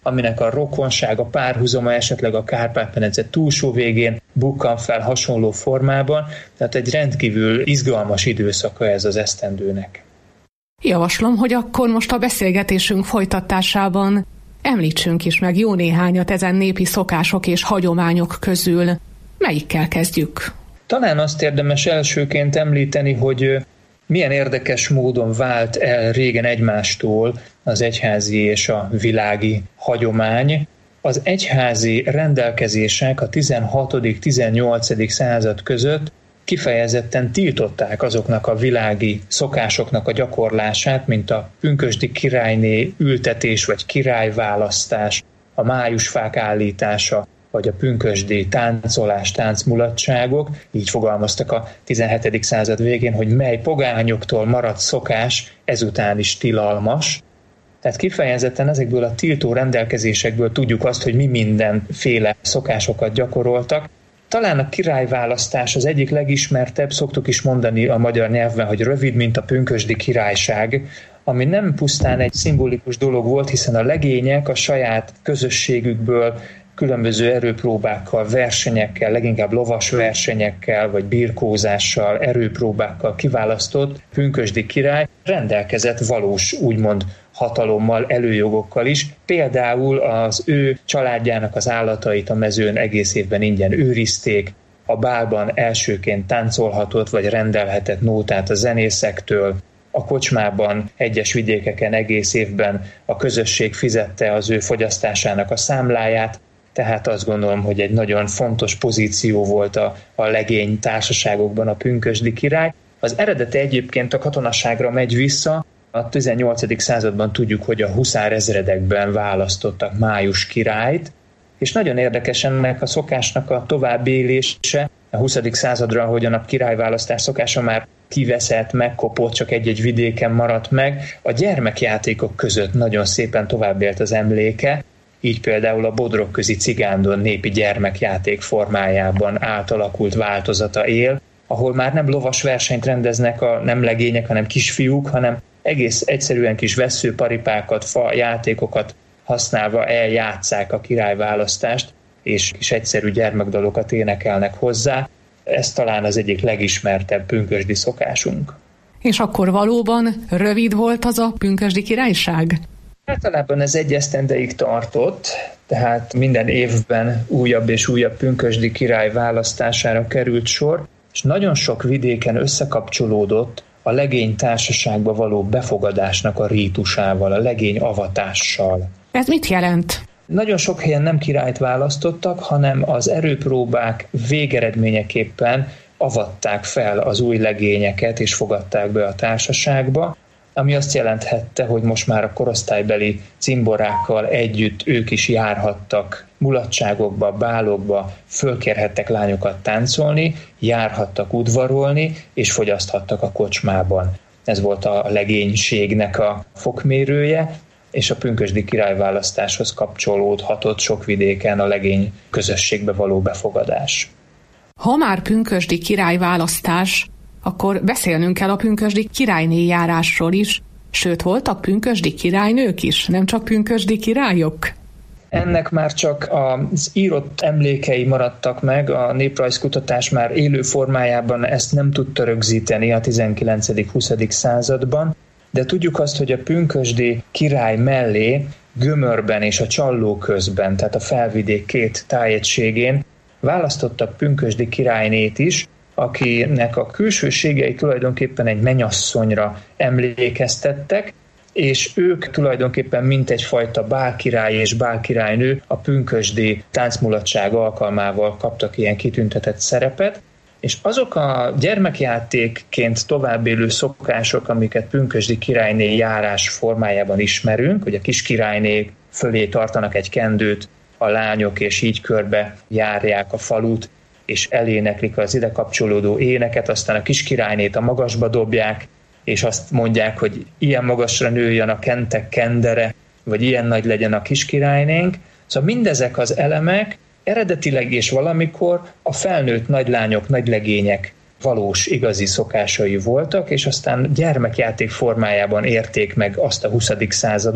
aminek a rokonsága, párhuzama esetleg a Kárpát-medence túlsó végén bukkan fel hasonló formában, tehát egy rendkívül izgalmas időszaka ez az esztendőnek. Javaslom, hogy akkor most a beszélgetésünk folytatásában említsünk is meg jó néhányat ezen népi szokások és hagyományok közül. Melyikkel kezdjük? Talán azt érdemes elsőként említeni, hogy milyen érdekes módon vált el régen egymástól az egyházi és a világi hagyomány. Az egyházi rendelkezések a tizenhatodik-tizennyolcadik század között kifejezetten tiltották azoknak a világi szokásoknak a gyakorlását, mint a pünkösdi királyné ültetés vagy királyválasztás, a májusfák állítása, vagy a pünkösdi táncolás, táncmulatságok. Így fogalmaztak a tizenhetedik század végén, hogy mely pogányoktól maradt szokás ezután is tilalmas. Tehát kifejezetten ezekből a tiltó rendelkezésekből tudjuk azt, hogy mi mindenféle szokásokat gyakoroltak. Talán a királyválasztás az egyik legismertebb, szoktuk is mondani a magyar nyelvben, hogy rövid, mint a pünkösdi királyság, ami nem pusztán egy szimbolikus dolog volt, hiszen a legények a saját közösségükből különböző erőpróbákkal, versenyekkel, leginkább lovas versenyekkel, vagy birkózással, erőpróbákkal kiválasztott pünkösdi király rendelkezett valós, úgymond hatalommal, előjogokkal is. Például az ő családjának az állatait a mezőn egész évben ingyen őrizték, a bálban elsőként táncolhatott, vagy rendelhetett nótát a zenészektől, a kocsmában, egyes vidékeken egész évben a közösség fizette az ő fogyasztásának a számláját, tehát azt gondolom, hogy egy nagyon fontos pozíció volt a, a legény társaságokban a pünkösdi király. Az eredete egyébként a katonaságra megy vissza. A tizennyolcadik században tudjuk, hogy a huszárezredekben választottak május királyt, és nagyon érdekes ennek a szokásnak a továbbélése. A huszadik századra, ahogyan a királyválasztás szokása már kiveszett, megkopott, csak egy-egy vidéken maradt meg, a gyermekjátékok között nagyon szépen továbbélt az emléke. Így például a Bodrogközi Cigándon népi gyermekjáték formájában átalakult változata él, ahol már nem lovas versenyt rendeznek a nem legények, hanem kisfiúk, hanem egész egyszerűen kis vesszőparipákat, fa játékokat használva eljátsszák a királyválasztást, és kis egyszerű gyermekdalokat énekelnek hozzá. Ez talán az egyik legismertebb pünkösdi szokásunk. És akkor valóban rövid volt az a pünkösdi királyság? Általában ez egy esztendeig tartott, tehát minden évben újabb és újabb pünkösdi király választására került sor, és nagyon sok vidéken összekapcsolódott a legény társaságba való befogadásnak a rítusával, a legény avatással. Ez mit jelent? Nagyon sok helyen nem királyt választottak, hanem az erőpróbák végeredményeképpen avatták fel az új legényeket és fogadták be a társaságba, ami azt jelenthette, hogy most már a korosztálybeli cimborákkal együtt ők is járhattak mulatságokba, bálokba, fölkérhettek lányokat táncolni, járhattak udvarolni, és fogyaszthattak a kocsmában. Ez volt a legénységnek a fokmérője, és a pünkösdi királyválasztáshoz kapcsolódhatott sok vidéken a legény közösségbe való befogadás. Ha már pünkösdi királyválasztás, akkor beszélnünk kell a pünkösdi királyné járásról is, sőt voltak pünkösdi királynők is, nem csak pünkösdi királyok. Ennek már csak az írott emlékei maradtak meg, a néprajzkutatás már élő formájában ezt nem tudta rögzíteni a tizenkilencedik-huszadik században, de tudjuk azt, hogy a pünkösdi király mellé Gömörben és a Csalló közben, tehát a felvidék két tájegységén választottak pünkösdi királynét is, akinek a külsőségei tulajdonképpen egy mennyasszonyra emlékeztettek, és ők tulajdonképpen mint egyfajta bálkirály és bálkirálynő a pünkösdi táncmulatság alkalmával kaptak ilyen kitüntetett szerepet, és azok a gyermekjátékként továbbélő szokások, amiket pünkösdi királyné járás formájában ismerünk, hogy a kis királyné fölé tartanak egy kendőt a lányok, és így körbe járják a falut, és eléneklik az ide kapcsolódó éneket, aztán a kis királynét a magasba dobják, és azt mondják, hogy ilyen magasra nőjön a kentek kendere, vagy ilyen nagy legyen a kis királynénk. Szóval mindezek az elemek eredetileg és valamikor a felnőtt nagylányok, nagylegények valós, igazi szokásai voltak, és aztán gyermekjáték formájában érték meg azt a huszadik századot,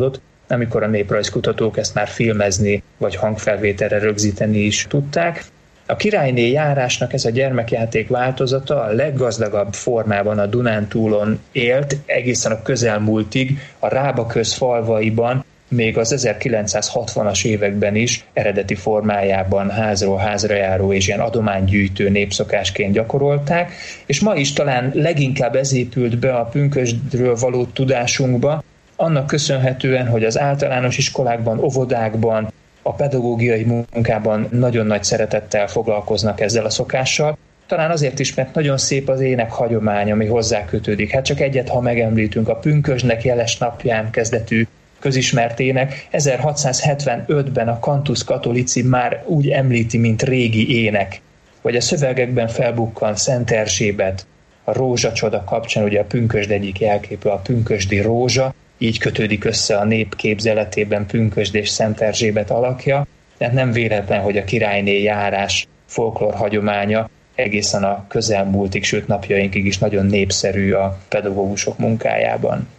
amikor a néprajzkutatók ezt már filmezni vagy hangfelvételre rögzíteni is tudták. A Királyné járásnak ez a gyermekjáték változata a leggazdagabb formában a Dunántúlon élt, egészen a közelmúltig, a Rábaköz falvaiban, még az ezerkilencszázhatvanas években is eredeti formájában házról házra járó és ilyen adománygyűjtő népszokásként gyakorolták, és ma is talán leginkább ez épült be a pünkösdről való tudásunkba, annak köszönhetően, hogy az általános iskolákban, óvodákban, a pedagógiai munkában nagyon nagy szeretettel foglalkoznak ezzel a szokással. Talán azért is, mert nagyon szép az ének hagyomány, ami hozzá kötődik. Hát csak egyet, ha megemlítünk, a pünkösdnek jeles napján kezdetű közismert ének. ezerhatszázhetvenötben a Cantus Catholici már úgy említi, mint régi ének. Vagy a szövegekben felbukkan Szent Erzsébet, a rózsacsoda kapcsán, ugye a pünkösd egyik jelképe a pünkösdi rózsa, így kötődik össze a nép képzeletében Pünkösd és Szent Erzsébet alakja, tehát nem véletlen, hogy a Királyné járás folklór hagyománya egészen a közelmúltig, sőt napjainkig is nagyon népszerű a pedagógusok munkájában.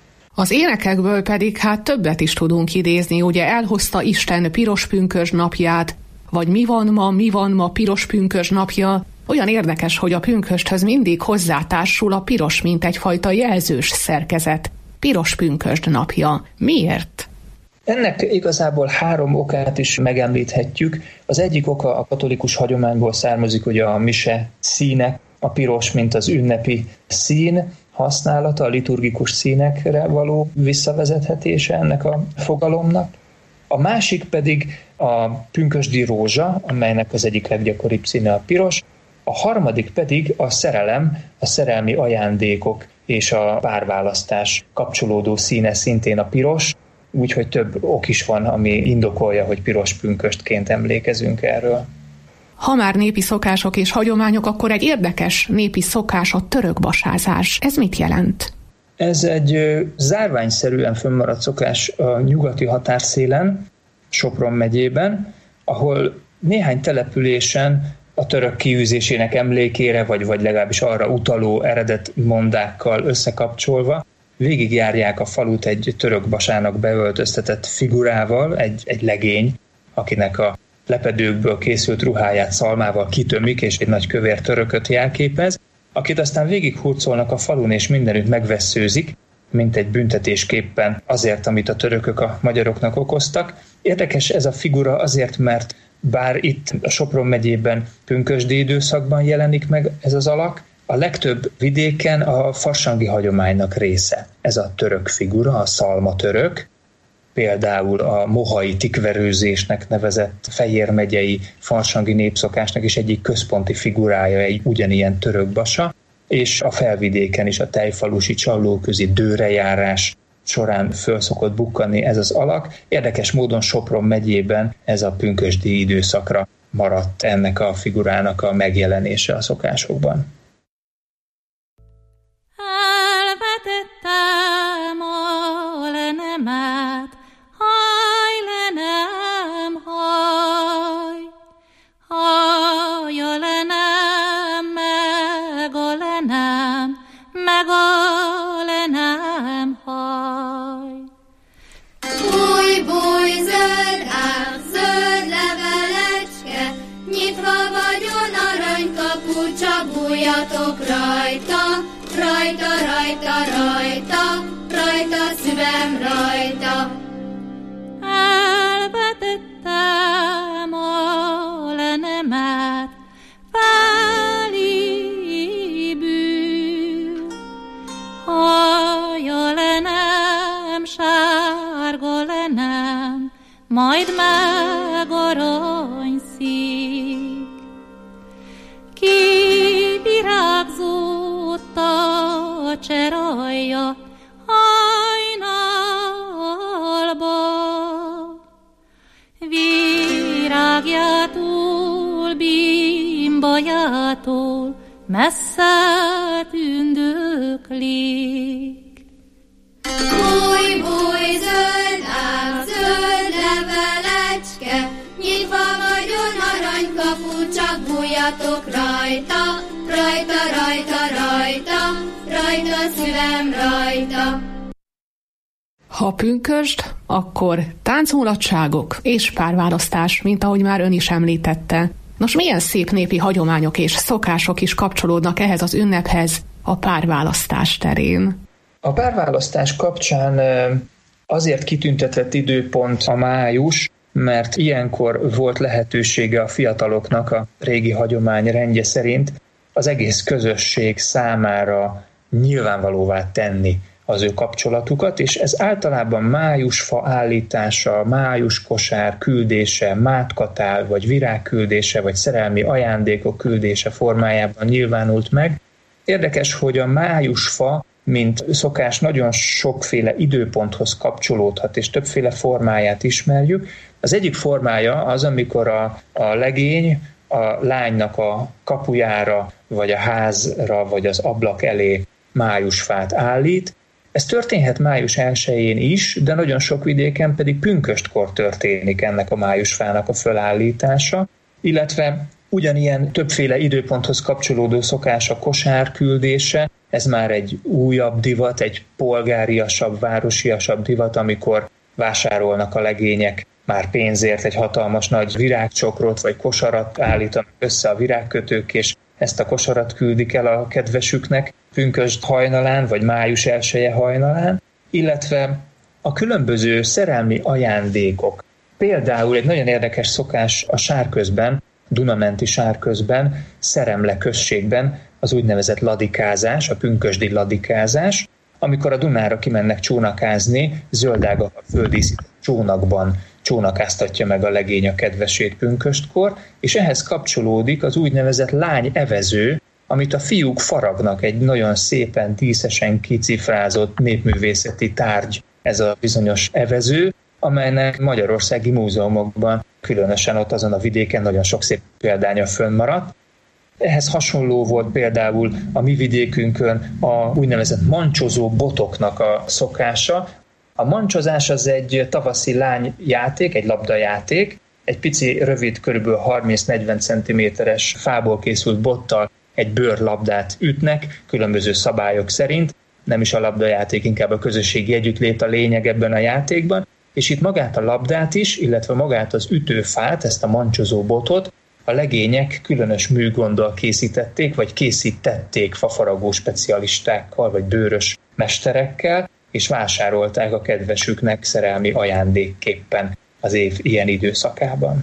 Az énekekből pedig hát többet is tudunk idézni, ugye elhozta Isten piros pünkösd napját, vagy mi van ma, mi van ma piros pünkösd napja. Olyan érdekes, hogy a pünkösdhöz mindig hozzátársul a piros, mint egyfajta jelzős szerkezet. Piros pünkösd napja. Miért? Ennek igazából három okát is megemlíthetjük. Az egyik oka a katolikus hagyományból származik, ugye a mise színe, a piros, mint az ünnepi szín használata, a liturgikus színekre való visszavezethetése ennek a fogalomnak. A másik pedig a pünkösdi rózsa, amelynek az egyik leggyakoribb színe a piros. A harmadik pedig a szerelem, a szerelmi ajándékok és a párválasztás kapcsolódó színe szintén a piros, úgyhogy több ok is van, ami indokolja, hogy piros pünkösdként emlékezünk erről. Ha már népi szokások és hagyományok, akkor egy érdekes népi szokás a törökbasázás. Ez mit jelent? Ez egy zárványszerűen fönnmaradt szokás a nyugati határszélen, Sopron megyében, ahol néhány településen a török kiűzésének emlékére, vagy, vagy legalábbis arra utaló eredet mondákkal összekapcsolva végigjárják a falut egy török basának beöltöztetett figurával, egy, egy legény, akinek a lepedőkből készült ruháját szalmával kitömik, és egy nagy kövér törököt jelképez, akit aztán végighurcolnak a falun, és mindenütt megvesszőzik, mint egy büntetésképpen azért, amit a törökök a magyaroknak okoztak. Érdekes ez a figura azért, mert bár itt a Sopron megyében pünkösdi időszakban jelenik meg ez az alak, a legtöbb vidéken a farsangi hagyománynak része. Ez a török figura, a szalma török, például a mohai tikverőzésnek nevezett Fejér megyei farsangi népszokásnak is egyik központi figurája egy ugyanilyen török basa, és a felvidéken is a tejfalusi csallóközi dőrejárás során föl szokott bukkanni ez az alak. Érdekes módon Sopron megyében ez a pünkösdi időszakra maradt ennek a figurának a megjelenése a szokásokban. Elvetettem a lenemet, haj lenem, haj, haj a lenem, meg a lenem, meg a lenem, haj. Búj, búj, zöld ág, zöld levelecske, nyitva vagyon aranykapu, csak bújjatok rajta, rajta, rajta, rajta, rajta, szívem rajta. Elvetettem a lenemet, felébül, haj a lenem, sárga lenem, majd meg aranyszík. Kivirágzott a cseralja hajnalba, virágjától, bimbajától messze tündöklik. Búj, búj, zöld ág, zöld levelecske, nyitva vagyon aranykapu, csak bújjatok rajta, rajta, rajta, rajta, rajta, szívem rajta. Ha pünkösd, akkor táncmulatságok és párválasztás, mint ahogy már ön is említette. Nos, milyen szép népi hagyományok és szokások is kapcsolódnak ehhez az ünnephez a párválasztás terén? A párválasztás kapcsán azért kitüntetett időpont a május, mert ilyenkor volt lehetősége a fiataloknak a régi hagyomány rendje szerint az egész közösség számára nyilvánvalóvá tenni az ő kapcsolatukat, és ez általában májusfa állítása, májuskosár küldése, mátkatál, vagy virágküldése, vagy szerelmi ajándékok küldése formájában nyilvánult meg. Érdekes, hogy a májusfa, mint szokás, nagyon sokféle időponthoz kapcsolódhat, és többféle formáját ismerjük. Az egyik formája az, amikor a, a legény a lánynak a kapujára, vagy a házra, vagy az ablak elé májusfát állít. Ez történhet május elsején is, de nagyon sok vidéken pedig pünköstkor történik ennek a májusfának a fölállítása, illetve ugyanilyen többféle időponthoz kapcsolódó szokás a kosár küldése. Ez már egy újabb divat, egy polgáriasabb, városiasabb divat, amikor vásárolnak a legények már pénzért egy hatalmas nagy virágcsokrot vagy kosarat, állítanak össze a virágkötők, és ezt a kosarat küldik el a kedvesüknek pünkösd hajnalán, vagy május elseje hajnalán, illetve a különböző szerelmi ajándékok. Például egy nagyon érdekes szokás a Sárközben, Dunamenti Sárközben, Szeremle községben az úgynevezett ladikázás, a pünkösdi ladikázás, amikor a Dunára kimennek csónakázni, zöldágakkal földíszített csónakban csónakáztatja meg a legény a kedvesét pünköstkor, és ehhez kapcsolódik az úgynevezett lány evező, amit a fiúk faragnak, egy nagyon szépen, díszesen kicifrázott népművészeti tárgy, ez a bizonyos evező, amelynek magyarországi múzeumokban, különösen ott azon a vidéken nagyon sok szép példánya fönnmaradt. Ehhez hasonló volt például a mi vidékünkön a úgynevezett mancsozó botoknak a szokása. A mancsozás az egy tavaszi lányjáték, egy labdajáték, egy pici, rövid, körülbelül harminc-negyven centiméteres fából készült bottal egy bőrlabdát ütnek, különböző szabályok szerint. Nem is a labdajáték, inkább a közösségi együttlét a lényeg ebben a játékban, és itt magát a labdát is, illetve magát az ütőfát, ezt a mancsozó botot a legények különös műgonddal készítették, vagy készítették fafaragó specialistákkal, vagy bőrös mesterekkel, és vásárolták a kedvesüknek szerelmi ajándékképpen az év ilyen időszakában.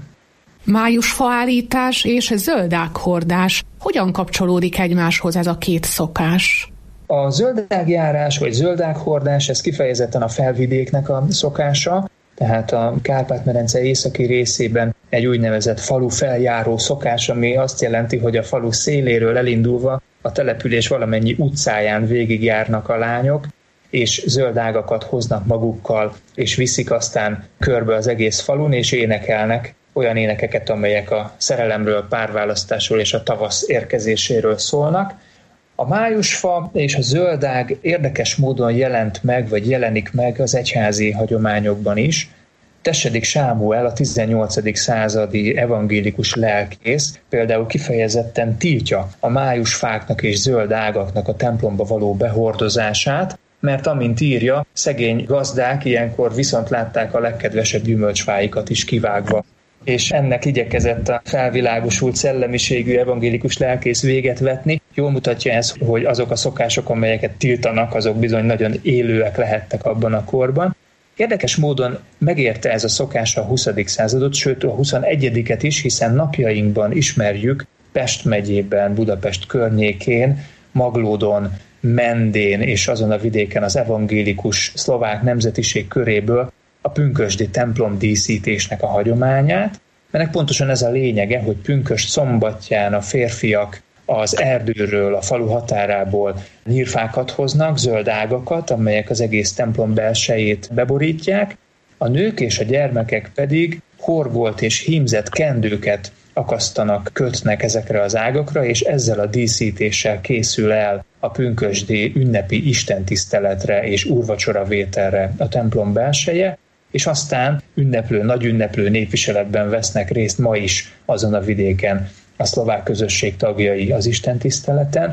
Májusfaállítás és zöldághordás. Hogyan kapcsolódik egymáshoz ez a két szokás? A zöldágjárás vagy zöldághordás, ez kifejezetten a felvidéknek a szokása, tehát a Kárpát-medence északi részében egy úgynevezett falu feljáró szokás, ami azt jelenti, hogy a falu széléről elindulva a település valamennyi utcáján végigjárnak a lányok, és zöld ágakat hoznak magukkal, és viszik aztán körbe az egész falun, és énekelnek olyan énekeket, amelyek a szerelemről, párválasztásról és a tavasz érkezéséről szólnak. A májusfa és a zöldág érdekes módon jelent meg, vagy jelenik meg az egyházi hagyományokban is. Tessedik Sámuel, a tizennyolcadik századi evangélikus lelkész például kifejezetten tiltja a májusfáknak és zöld ágaknak a templomba való behordozását, mert amint írja, szegény gazdák ilyenkor viszont látták a legkedvesebb gyümölcsfáikat is kivágva. És ennek igyekezett a felvilágosult szellemiségű evangélikus lelkész véget vetni. Jól mutatja ez, hogy azok a szokások, amelyeket tiltanak, azok bizony nagyon élőek lehettek abban a korban. Érdekes módon megérte ez a szokás a huszadik századot, sőt a huszonegyediket is, hiszen napjainkban ismerjük Pest megyében, Budapest környékén, Maglódon, Mendén és azon a vidéken az evangélikus szlovák nemzetiség köréből a pünkösdi templom díszítésnek a hagyományát, mert pontosan ez a lényege, hogy pünkösd szombatján a férfiak az erdőről, a falu határából nyírfákat hoznak, zöld ágakat, amelyek az egész templom belsejét beborítják, a nők és a gyermekek pedig horgolt és hímzett kendőket akasztanak, kötnek ezekre az ágakra, és ezzel a díszítéssel készül el a pünkösdi ünnepi istentiszteletre és úrvacsoravételre a templom belseje, és aztán ünneplő, nagy ünneplő népviseletben vesznek részt ma is azon a vidéken a szlovák közösség tagjai az istentiszteleten.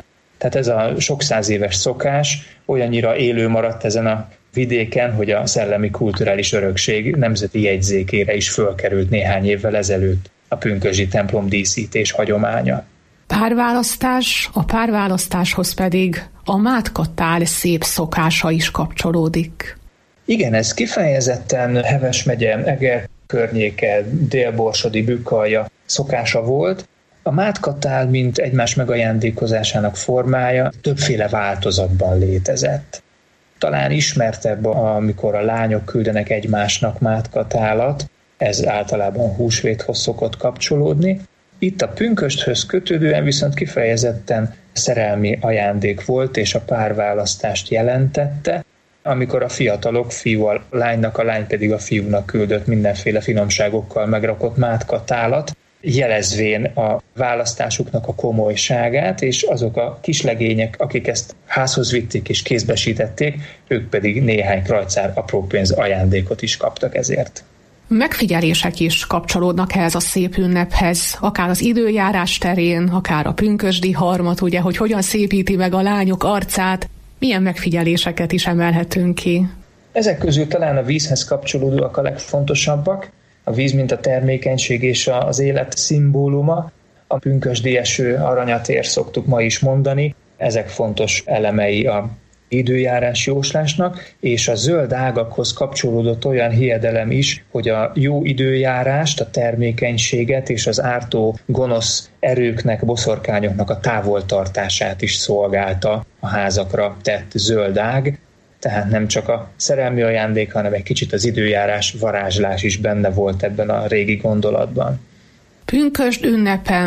Tehát ez a sok száz éves szokás olyannyira élő maradt ezen a vidéken, hogy a szellemi kulturális örökség nemzeti jegyzékére is fölkerült néhány évvel ezelőtt a pünkösdi templom díszítés hagyománya. Párválasztás, a párválasztáshoz pedig a mátkatál szép szokása is kapcsolódik. Igen, ez kifejezetten Heves megye, Eger környéke, Dél-Borsodi, Bükkalja szokása volt. A mátkatál, mint egymás megajándékozásának formája, többféle változatban létezett. Talán ismertebb, amikor a lányok küldenek egymásnak mátkatálat, ez általában húsvéthoz szokott kapcsolódni. Itt a pünkösthöz kötődően viszont kifejezetten szerelmi ajándék volt, és a párválasztást jelentette, amikor a fiatalok fiú a lánynak, a lány pedig a fiúnak küldött mindenféle finomságokkal megrakott mátkatálat, jelezvén a választásuknak a komolyságát, és azok a kislegények, akik ezt házhoz vitték és kézbesítették, ők pedig néhány krajcár apró pénz ajándékot is kaptak ezért. Megfigyelések is kapcsolódnak ehhez a szép ünnephez, akár az időjárás terén, akár a pünkösdi harmat, ugye, hogy hogyan szépíti meg a lányok arcát, milyen megfigyeléseket is emelhetünk ki? Ezek közül talán a vízhez kapcsolódóak a legfontosabbak. A víz, mint a termékenység és az élet szimbóluma. A pünkösdi eső aranyatér szoktuk ma is mondani. Ezek fontos elemei a időjárás jóslásnak, és a zöld ágakhoz kapcsolódott olyan hiedelem is, hogy a jó időjárást, a termékenységet és az ártó gonosz erőknek, boszorkányoknak a távoltartását is szolgálta a házakra tett zöld ág. Tehát nem csak a szerelmi ajándék, hanem egy kicsit az időjárás, varázslás is benne volt ebben a régi gondolatban. Pünkösd ünnepe,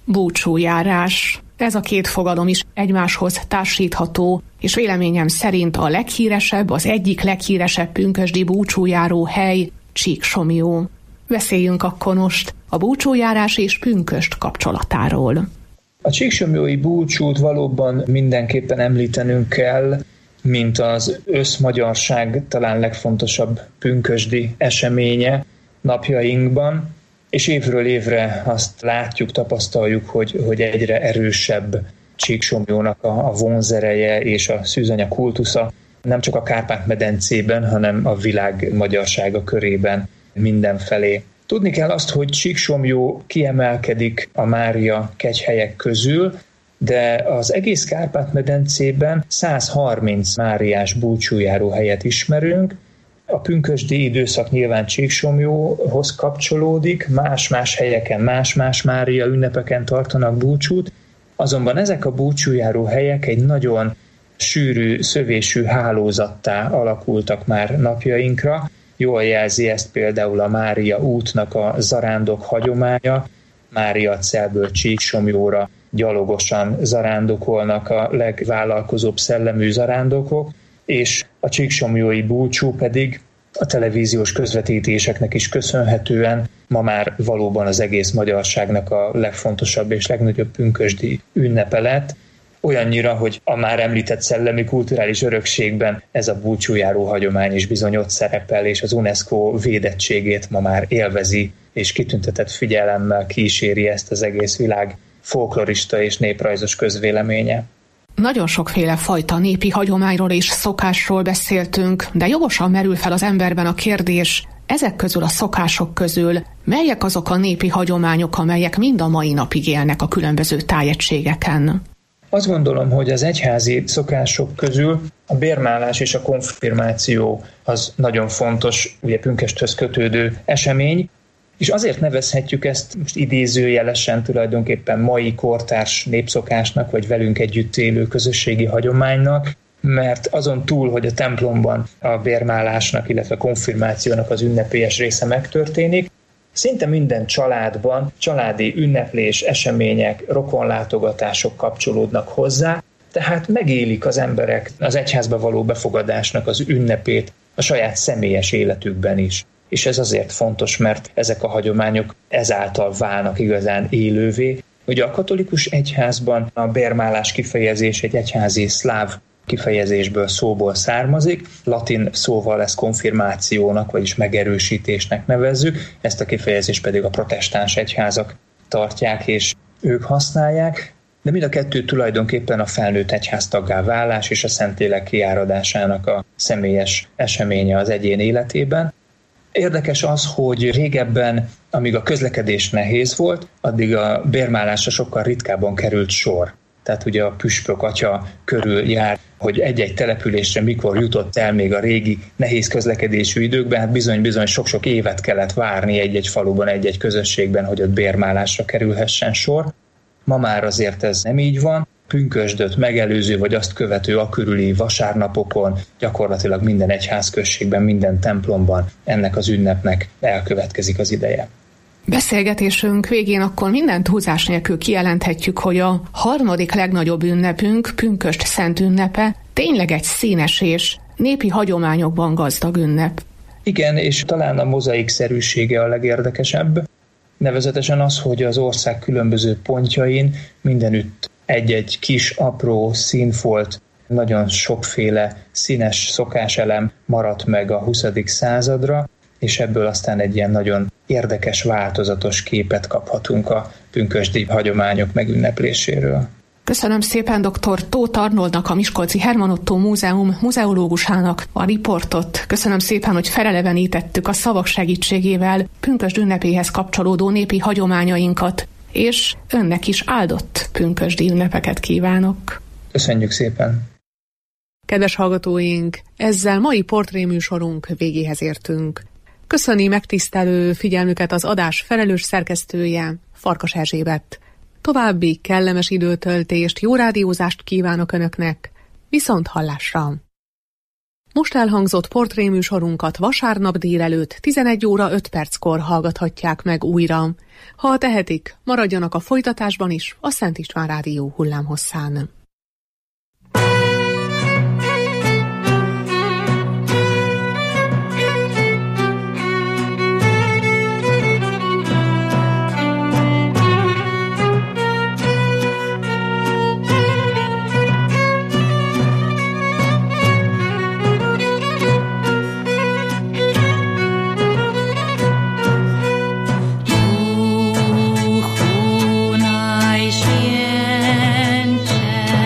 búcsújárás. Ez a két fogalom is egymáshoz társítható, és véleményem szerint a leghíresebb, az egyik leghíresebb pünkösdi búcsújáró hely Csíksomlyó. Beszéljünk akkor most a búcsújárás és pünkösd kapcsolatáról. A csíksomlyói búcsút valóban mindenképpen említenünk kell, mint az összmagyarság talán legfontosabb pünkösdi eseménye napjainkban, és évről évre azt látjuk, tapasztaljuk, hogy, hogy egyre erősebb Csíksomlyónak a, a vonzereje és a szűzanya kultusza nem csak a Kárpát-medencében, hanem a világ magyarsága körében mindenfelé. Tudni kell azt, hogy Csíksomlyó kiemelkedik a Mária kegyhelyek közül, de az egész Kárpát-medencében száz harminc máriás búcsújáró helyet ismerünk. A pünkösdi időszak nyilván Csíksomlyóhoz kapcsolódik, más-más helyeken, más-más Mária ünnepeken tartanak búcsút, azonban ezek a búcsújáró helyek egy nagyon sűrű, szövésű hálózattá alakultak már napjainkra. Jól jelzi ezt például a Mária útnak a zarándok hagyománya. Máriacelből Csíksomlyóra gyalogosan zarándokolnak a legvállalkozóbb szellemű zarándokok, és a csíksomlyói búcsú pedig a televíziós közvetítéseknek is köszönhetően ma már valóban az egész magyarságnak a legfontosabb és legnagyobb pünkösdi ünnepe lett. Olyannyira, hogy a már említett szellemi kulturális örökségben ez a búcsújáró hagyomány is bizony ott szerepel, és az UNESCO védettségét ma már élvezi, és kitüntetett figyelemmel kíséri ezt az egész világ folklorista és néprajzos közvéleménye. Nagyon sokféle fajta népi hagyományról és szokásról beszéltünk, de jogosan merül fel az emberben a kérdés, ezek közül a szokások közül melyek azok a népi hagyományok, amelyek mind a mai napig élnek a különböző tájegységeken? Azt gondolom, hogy az egyházi szokások közül a bérmálás és a konfirmáció az nagyon fontos, ugye pünkösthöz kötődő esemény, és azért nevezhetjük ezt most idézőjelesen tulajdonképpen mai kortárs népszokásnak, vagy velünk együtt élő közösségi hagyománynak, mert azon túl, hogy a templomban a bérmálásnak, illetve a konfirmációnak az ünnepélyes része megtörténik, szinte minden családban családi ünneplés, események, rokonlátogatások kapcsolódnak hozzá, tehát megélik az emberek az egyházba való befogadásnak az ünnepét a saját személyes életükben is. És ez azért fontos, mert ezek a hagyományok ezáltal válnak igazán élővé. Ugye a katolikus egyházban a bérmálás kifejezés egy egyházi szláv kifejezésből, szóból származik, latin szóval ezt konfirmációnak, vagyis megerősítésnek nevezzük, ezt a kifejezést pedig a protestáns egyházak tartják és ők használják. de mind a kettő tulajdonképpen a felnőtt egyháztaggá válás és a Szentlélek kiáradásának a személyes eseménye az egyén életében. Érdekes az, hogy régebben, amíg a közlekedés nehéz volt, addig a bérmálásra sokkal ritkábban került sor. Tehát ugye a püspök atya körül jár, hogy egy-egy településre mikor jutott el még a régi nehéz közlekedésű időkben, hát bizony-bizony sok-sok évet kellett várni egy-egy faluban, egy-egy közösségben, hogy ott bérmálásra kerülhessen sor. Ma már azért ez nem így van. Pünkösdöt megelőző vagy azt követő a körüli vasárnapokon gyakorlatilag minden egyházközségben, minden templomban ennek az ünnepnek elkövetkezik az ideje. Beszélgetésünk végén akkor minden túlzás nélkül kijelenthetjük, hogy a harmadik legnagyobb ünnepünk, Pünkösd Szent ünnepe, tényleg egy színes és népi hagyományokban gazdag ünnep. Igen, és talán a mozaikszerűsége a legérdekesebb. Nevezetesen az, hogy az ország különböző pontjain mindenütt egy-egy kis, apró színfolt, nagyon sokféle színes szokáselem maradt meg a huszadik századra, és ebből aztán egy ilyen nagyon érdekes, változatos képet kaphatunk a pünkösdi hagyományok megünnepléséről. Köszönöm szépen dr. Tóth Arnoldnak, a Miskolci Hermann Ottó Múzeum muzeológusának a riportot. Köszönöm szépen, hogy felelevenítettük a szavak segítségével pünkösd ünnepéhez kapcsolódó népi hagyományainkat, és önnek is áldott pünkösdi ünnepeket kívánok. Köszönjük szépen! Kedves hallgatóink, ezzel mai portréműsorunk végéhez értünk. Köszöni megtisztelő figyelmüket az adás felelős szerkesztője, Farkas Erzsébet. További kellemes időtöltést, jó rádiózást kívánok Önöknek, viszont hallásra! Most elhangzott portréműsorunkat vasárnap délelőtt tizenegy óra öt perckor hallgathatják meg újra. Ha tehetik, maradjanak a folytatásban is a Szent István Rádió hullámhosszán. Święcie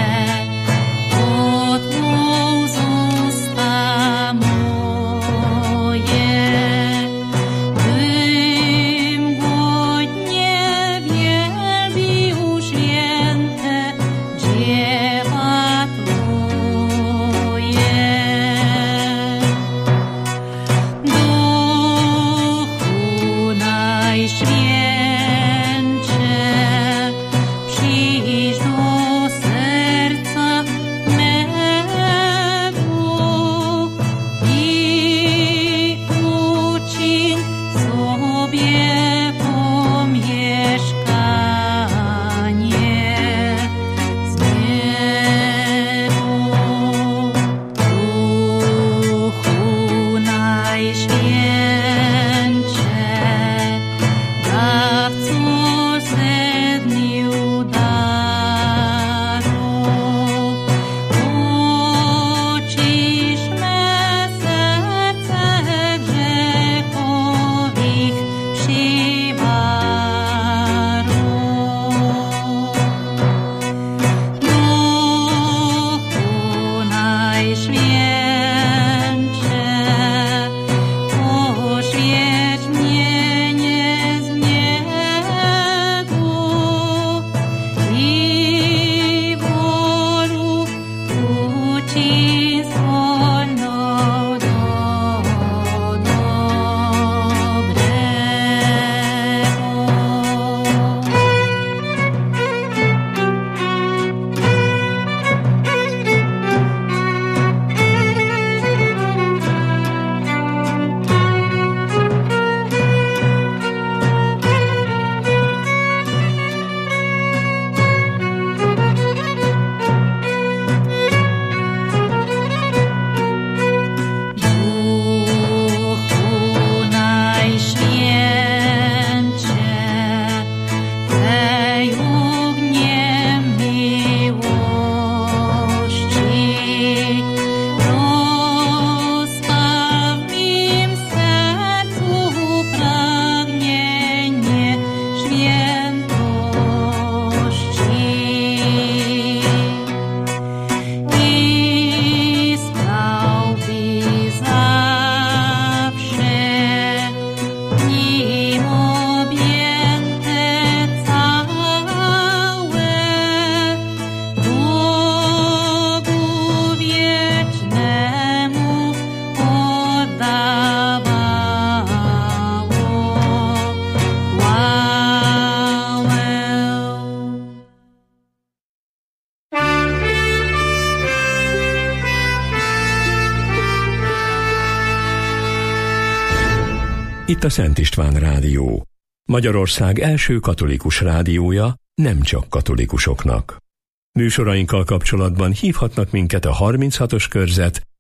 Itt a Szent István Rádió. Magyarország első katolikus rádiója, nem csak katolikusoknak. Műsorainkkal kapcsolatban hívhatnak minket a harminchatos körzet